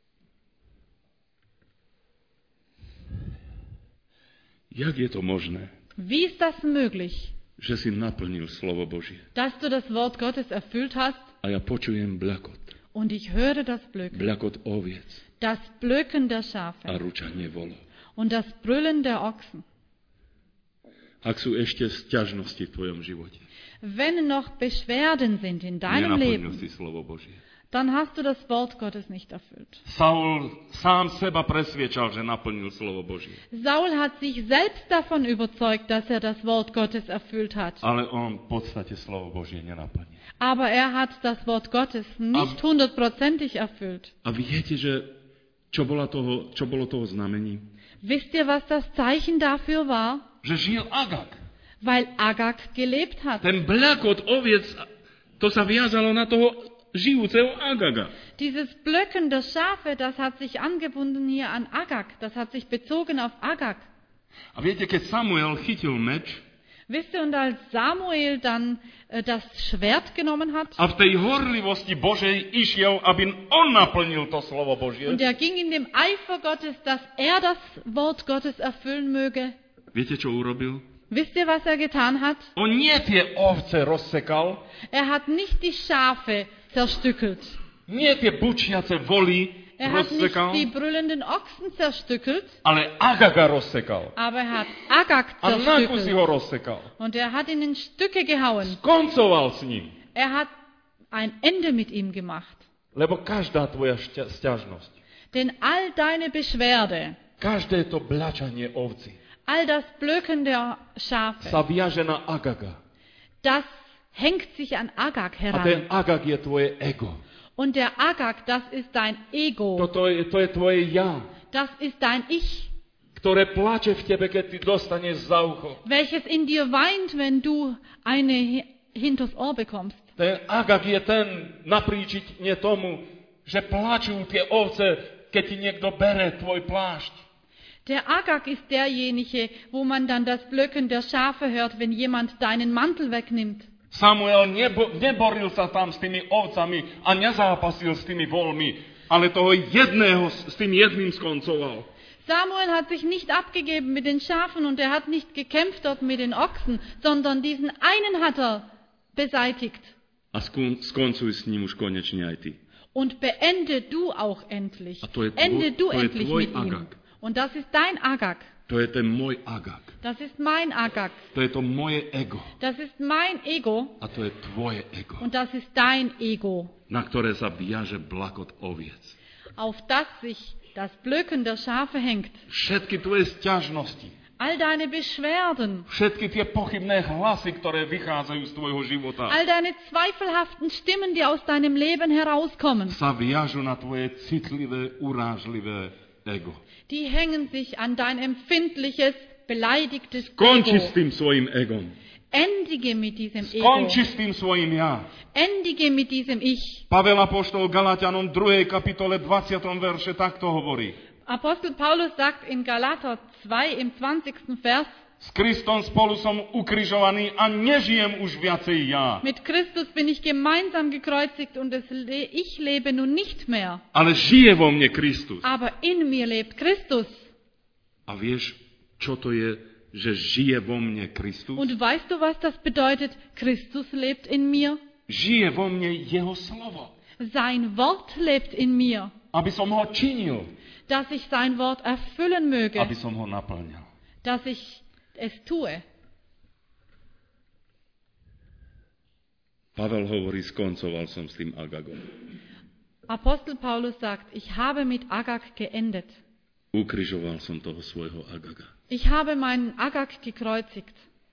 Jak je to možné, Wie ist das möglich, že si naplnil slovo Božie? dass du das Wort Gottes erfüllt hast A ja počujem bľakot. und ich höre das Blöken, Bľakot oviec das Blöken der a Schafe ručanie volov. und das Brüllen der Ochsen. Ak sú ešte sťažnosti v tvojom živote, Wenn noch Beschwerden sind in deinem nenaplnil Leben, si slovo Božie. dann hast du das Wort Gottes nicht erfüllt. Saul sám seba presviečal, že naplnil slovo Božie. Saul hat sich selbst davon überzeugt, dass er das Wort Gottes erfüllt hat. Ale on v podstate slovo Božie nenaplnil. Aber er hat das Wort Gottes nicht hundertprozentig erfüllt. A viete, že čo bolo toho znamením? Wisst ihr, was das Zeichen dafür war? Že žil Agag. Weil Agag gelebt hat. Ten bľakot oviec, to sa viazalo na toho žijúceho Agaga. Dieses Blöcken der Schafe, das hat sich angebunden hier an Agag. Das hat sich bezogen auf Agag. A viete, keď Samuel chytil meč Wisst ihr, und als Samuel dann das Schwert genommen hat a v tej horlivosti Božej išiel, aby on naplnil to slovo Božie, und er ging in dem Eifer Gottes, dass er das Wort Gottes erfüllen möge. Viete, čo urobil? Wisst ihr, was er getan hat? on nie tie ovce rozsekal, Er hat nicht die Schafe zerstückelt. nie tie bučiace voly Er hat nicht rozsekal, die brüllenden Ochsen zerstückelt, ale Agaga rozsekal. aber er hat Agag A na kusy zerstückelt. ho rozsekal. Und er hat ihn in Stücke gehauen. Koncoval s ním. Er hat ein Ende mit ihm gemacht. Lebo každá tvoja sťažnosť, Denn all deine Beschwerde, každé to bľačanie ovci all das Blöken der Schafe, sa viaže na Agaga. das hängt sich an Agag A ten heran. Agag je tvoje ego. Und der Agag, das ist dein Ego. To je tvoje ja, Das ist dein Ich, ktoré plače v tebe, keď ty dostaneš za ucho. welches in dir weint, wenn du eine hinters Ohr bekommst. Ten Agag je ten napríčiť nie tomu, že plačú tie ovce, keď ti niekto bere tvoj plášť. Der Agag ist derjenige, wo man dann das Blöcken der Schafe hört, wenn jemand deinen Mantel wegnimmt. Samuel neboril sa tam s tými ovcami a nezápasil s tými voľmi, ale toho jedného s tým jedným skoncoval. Samuel hat sich nicht abgegeben mit den Schafen und er hat nicht gekämpft dort mit den Ochsen, sondern diesen einen hat er beseitigt. A skoncuj s ním už konečne aj ty. Und beende du auch endlich. A to je Ende du to je endlich tvoj mit ihm. Agag. Und das ist dein Agag. To je ten môj Agag. Das ist mein Agag. To je to moje ego. Das ist mein Ego. A to je tvoje ego, Und das ist dein Ego, Na ktoré sa viaže blakot oviec. auf das sich das Blöcken der Schafe hängt. Všetky tvoje sťažnosti, All deine Beschwerden, všetky tie pochybné hlasy, ktoré vychádzajú z tvojho života, all deine zweifelhaften Stimmen, die aus deinem Leben herauskommen, sa viažu na tvoje citlivé, urážlivé ego. die hängen sich an dein empfindliches, beleidigtes Konči s Ego. tým svojim egom. Endige mit diesem Ego. Skonči s tým svojim ja. Endige mit diesem Ich. Pavel apoštol Galatianom 2. kapitole 20. verše takto hovorí. Apostel Paulus sagt in Galater 2 im 20. Vers, S Kristom spolu som ukrižovaný a nežijem už viacej ja. mit Christus bin ich gemeinsam gekreuzigt und ich lebe nun nicht mehr, Ale žije vo mne Kristus. aber in mir lebt Christus. A vieš, čo to je, že žije vo mne Kristus? Und weißt du, was das bedeutet? Christus lebt in mir. Žije vo mne jeho slovo. Sein Wort lebt in mir, Aby som ho činil, dass ich sein Wort erfüllen möge, aby som ho naplňal. dass ich es tue. Pavel hovorí, skoncoval som s tým Agagom. Apostel Paulus sagt, ich habe mit Agag geendet. Ukrižoval som toho svojho Agaga. Ich habe meinen Agag gekreuzigt.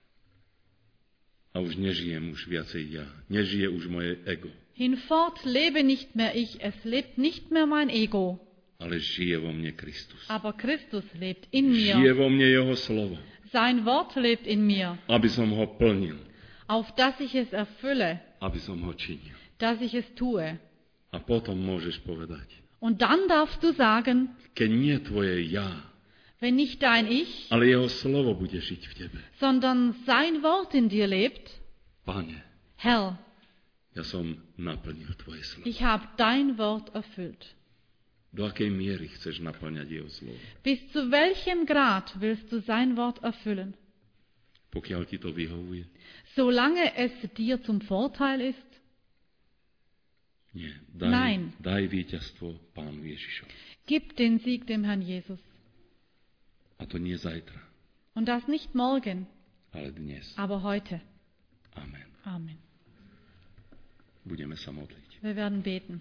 A už nežijem už viacej ja. Nežije už moje ego. Hinfort lebe nicht mehr ich, es lebt nicht mehr mein Ego, Ale žije vo mne Kristus. aber Christus lebt in Žije mir. vo mne jeho slovo. Sein Wort lebt in mir, Aby som ho plnil. auf dass ich es erfülle, Aby som ho činil. dass ich es tue. A potom môžeš povedať, Und dann darfst du sagen, keď nie tvoje ja, wenn nicht dein Ich, ale jeho slovo bude žiť v tebe. sondern sein Wort in dir lebt, Pane, Herr, ja som naplnil tvoje slovo. ich habe dein Wort erfüllt. Do akej miery chceš naplňať jeho slovo? Bis zu welchem Grad willst du sein Wort erfüllen? Pokiaľ ti to vyhovuje? Solange es dir zum Vorteil ist? Nie. Nein. Daj víťazstvo Pánu Ježišovi. Gib den Sieg dem Herrn Jesus. A to nie zajtra, Und das nicht morgen, ale dnes. aber heute. Amen. Amen. Budeme sa modliť. Wir werden beten.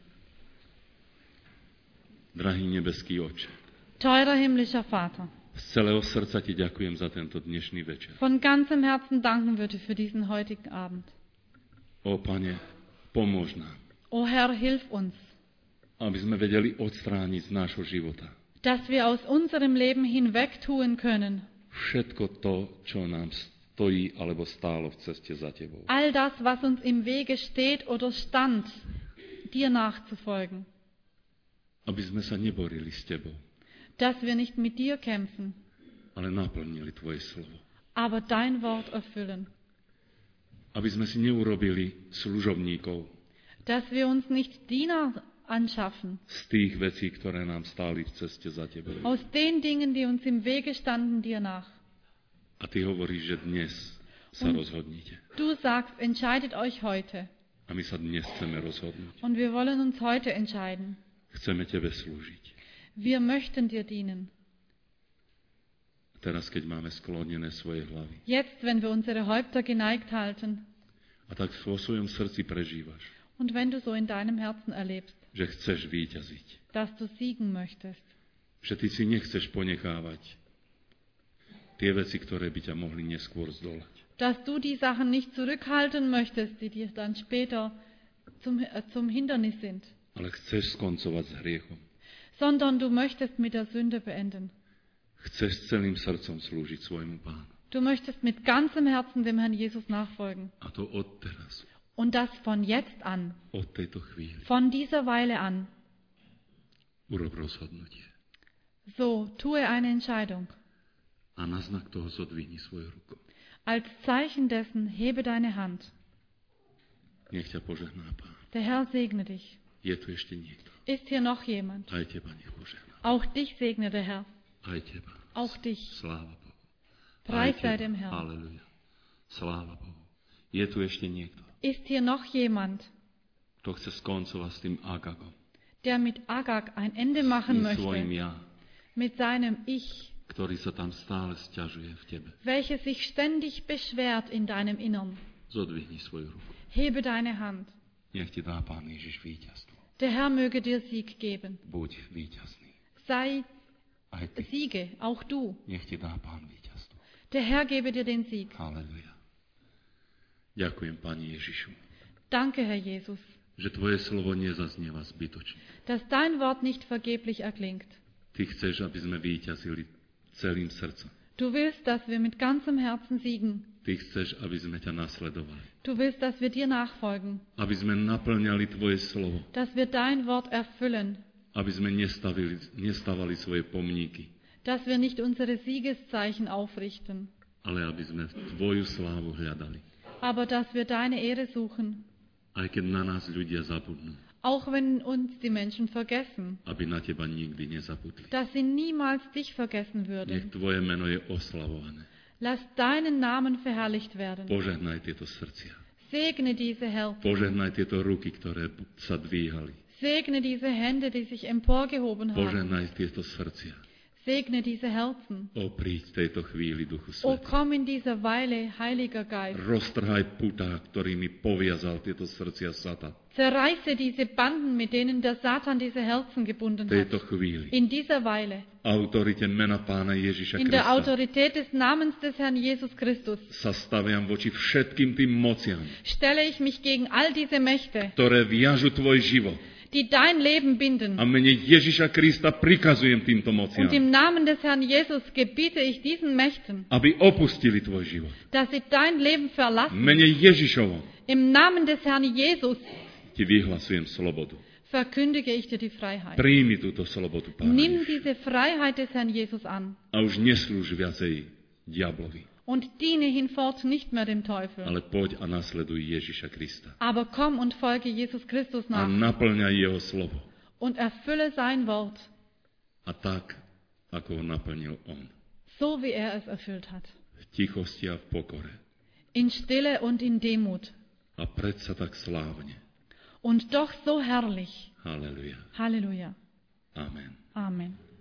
Drahý nebeský Otče, Teurer himmlischer Vater, z celého srdca ti ďakujem za tento dnešný večer. von ganzem Herzen danken wir dir für diesen heutigen Abend. Ó Pane, pomôž nám, O Herr, hilf uns, aby sme vedeli odstrániť z nášho života dass wir aus unserem Leben hinweg tun können. všetko to, čo nám stojí alebo stálo v ceste za tebou. All das, was uns im Wege steht oder stand, dir nachzufolgen. Aby sme sa neborili s tebou, Dass wir nicht mit dir kämpfen, ale naplnili tvoje slovo. aber dein Wort erfüllen. Aby sme si neurobili služobníkov Dass wir uns nicht Diener anschaffen z tých vecí, ktoré nám stáli v ceste za tebou. aus den Dingen, die uns im Wege standen, dir nach. A ty hovoríš, že dnes sa rozhodnite. Du sagst, entscheidet euch heute. A my sa dnes chceme rozhodnúť. Und wir wollen uns heute entscheiden. Chceme tebe slúžiť. Wir möchten dir dienen. Teraz, keď máme sklonené svoje hlavy Jetzt, wenn wir unsere Häupter geneigt halten a tak vo svojom srdci prežívaš, und wenn du so in deinem Herzen erlebst, že chceš víťaziť, dass du siegen möchtest, že ty si nechceš ponechávať tie veci, ktoré by ťa mohli neskôr zdolať. dass du die Sachen nicht zurückhalten möchtest, die dir dann später zum Hindernis sind, ale chceš skoncovať s hriechom. sondern du möchtest mit der Sünde beenden. Chceš celým srdcom slúžiť svojmu Pánu. Du möchtest mit ganzem Herzen dem Herrn Jesus nachfolgen. A to od teraz, Und das von jetzt an, od tejto chvíli. von dieser Weile an. Urob rozhodnutie. So, tue eine Entscheidung. A na znak toho zodvihni svoju ruku. Als Zeichen dessen hebe deine Hand. Nech ťa požehná Pán. Der Herr segne dich. Je tu ešte niekto. Ist hier noch jemand? Aj teba nech požehná. Auch dich segne der Herr. Aj teba. Auch dich. Sláva Bohu. Preis Aj sei teba. dem Herrn. Halleluja. Sláva Bohu. Je tu ešte niekto, Ist hier noch jemand, kto chce skoncovať s tým Agagom. der mit Agag ein Ende machen Tým svojim möchte, ja, mit seinem Ich, ktorý sa tam stále sťažuje v tebe. welches sich ständig beschwert in deinem Innern? Zodvihni svoju ruku. Hebe deine Hand. Nech ti dá Pán Ježiš víťazstvo. Der Herr möge dir Sieg geben. Buď víťazný. Sei Aj ty. Siege, auch du. Nech ti dá Pán víťazstvo. Der Herr gebe dir den Sieg. Halleluja. Ďakujem, Pani Ježišu, Danke, Herr Jesus, že Tvoje slovo nezaznieva zbytočne. dass dein Wort nicht vergeblich erklingt. Ty chceš, aby sme víťazili celým srdcom. Du willst, dass wir mit ganzem Herzen siegen. Ty chceš, aby sme ťa nasledovali. Du willst, dass wir dir nachfolgen, Aby sme naplňali Tvoje slovo. dass wir dein Wort erfüllen, Aby sme nestávali svoje pomníky. dass wir nicht unsere Siegeszeichen aufrichten, Ale aby sme Tvoju slávu hľadali. aber dass wir deine Ehre suchen, Aj keď na nás ľudia zabudnú. auch wenn uns die Menschen vergessen, Aby na Teba nikdy nezabudli. dass sie niemals dich vergessen Nech würden. Tvoje meno je oslavované. Lass deinen Namen verherrlicht werden. Požehnaj tieto srdcia. Segne diese Herzen. Požehnaj tieto ruky, ktoré sa dvíhali. Segne diese Hände, die sich emporgehoben haben. Požehnaj tieto srdcia. Segne diese Herzen. Príď v tejto chvíli, Duchu O Svätý. komm in dieser Weile, Heiliger Geist. Roztrhaj putá, ktorými poviazal tieto srdcia Satan. Zerreiße diese Banden, mit denen der Satan diese Herzen gebunden V hat. tejto chvíli. In dieser Weile. Autorite mena Pána Ježiša In der Krista Autorität des Namens des Herrn Jesus Christus sa staviam voči všetkým tým mociam, stelle ich mich gegen all diese Mächte, ktoré viažu tvoj život. die dein Leben binden. A mene Ježiša Krista prikazujem týmto mociam, Und im Namen des Herrn Jesus gebiete ich diesen Mächten, aby opustili tvoj život. dass sie dein Leben V verlassen. mene Ježišovom Im Namen des Herrn Jesus ti vyhlasujem slobodu. verkündige ich dir die Freiheit. Príjmi túto slobodu, Pána Nimm Ježiša. diese Freiheit des Herrn Jesus an A už neslúž viacej diablovi, und diene hinfort nicht mehr dem Teufel. ale poď a nasleduj Ježiša Krista. Aber komm und folge Jesus Christus A nach naplňaj jeho slovo. und erfülle sein Wort, A tak, ako ho naplnil on. so wie er es erfüllt hat. V tichosti a v pokore. In Stille und in Demut. A predsa tak slávne. Und doch so herrlich. Halleluja. Halleluja. Amen. Amen.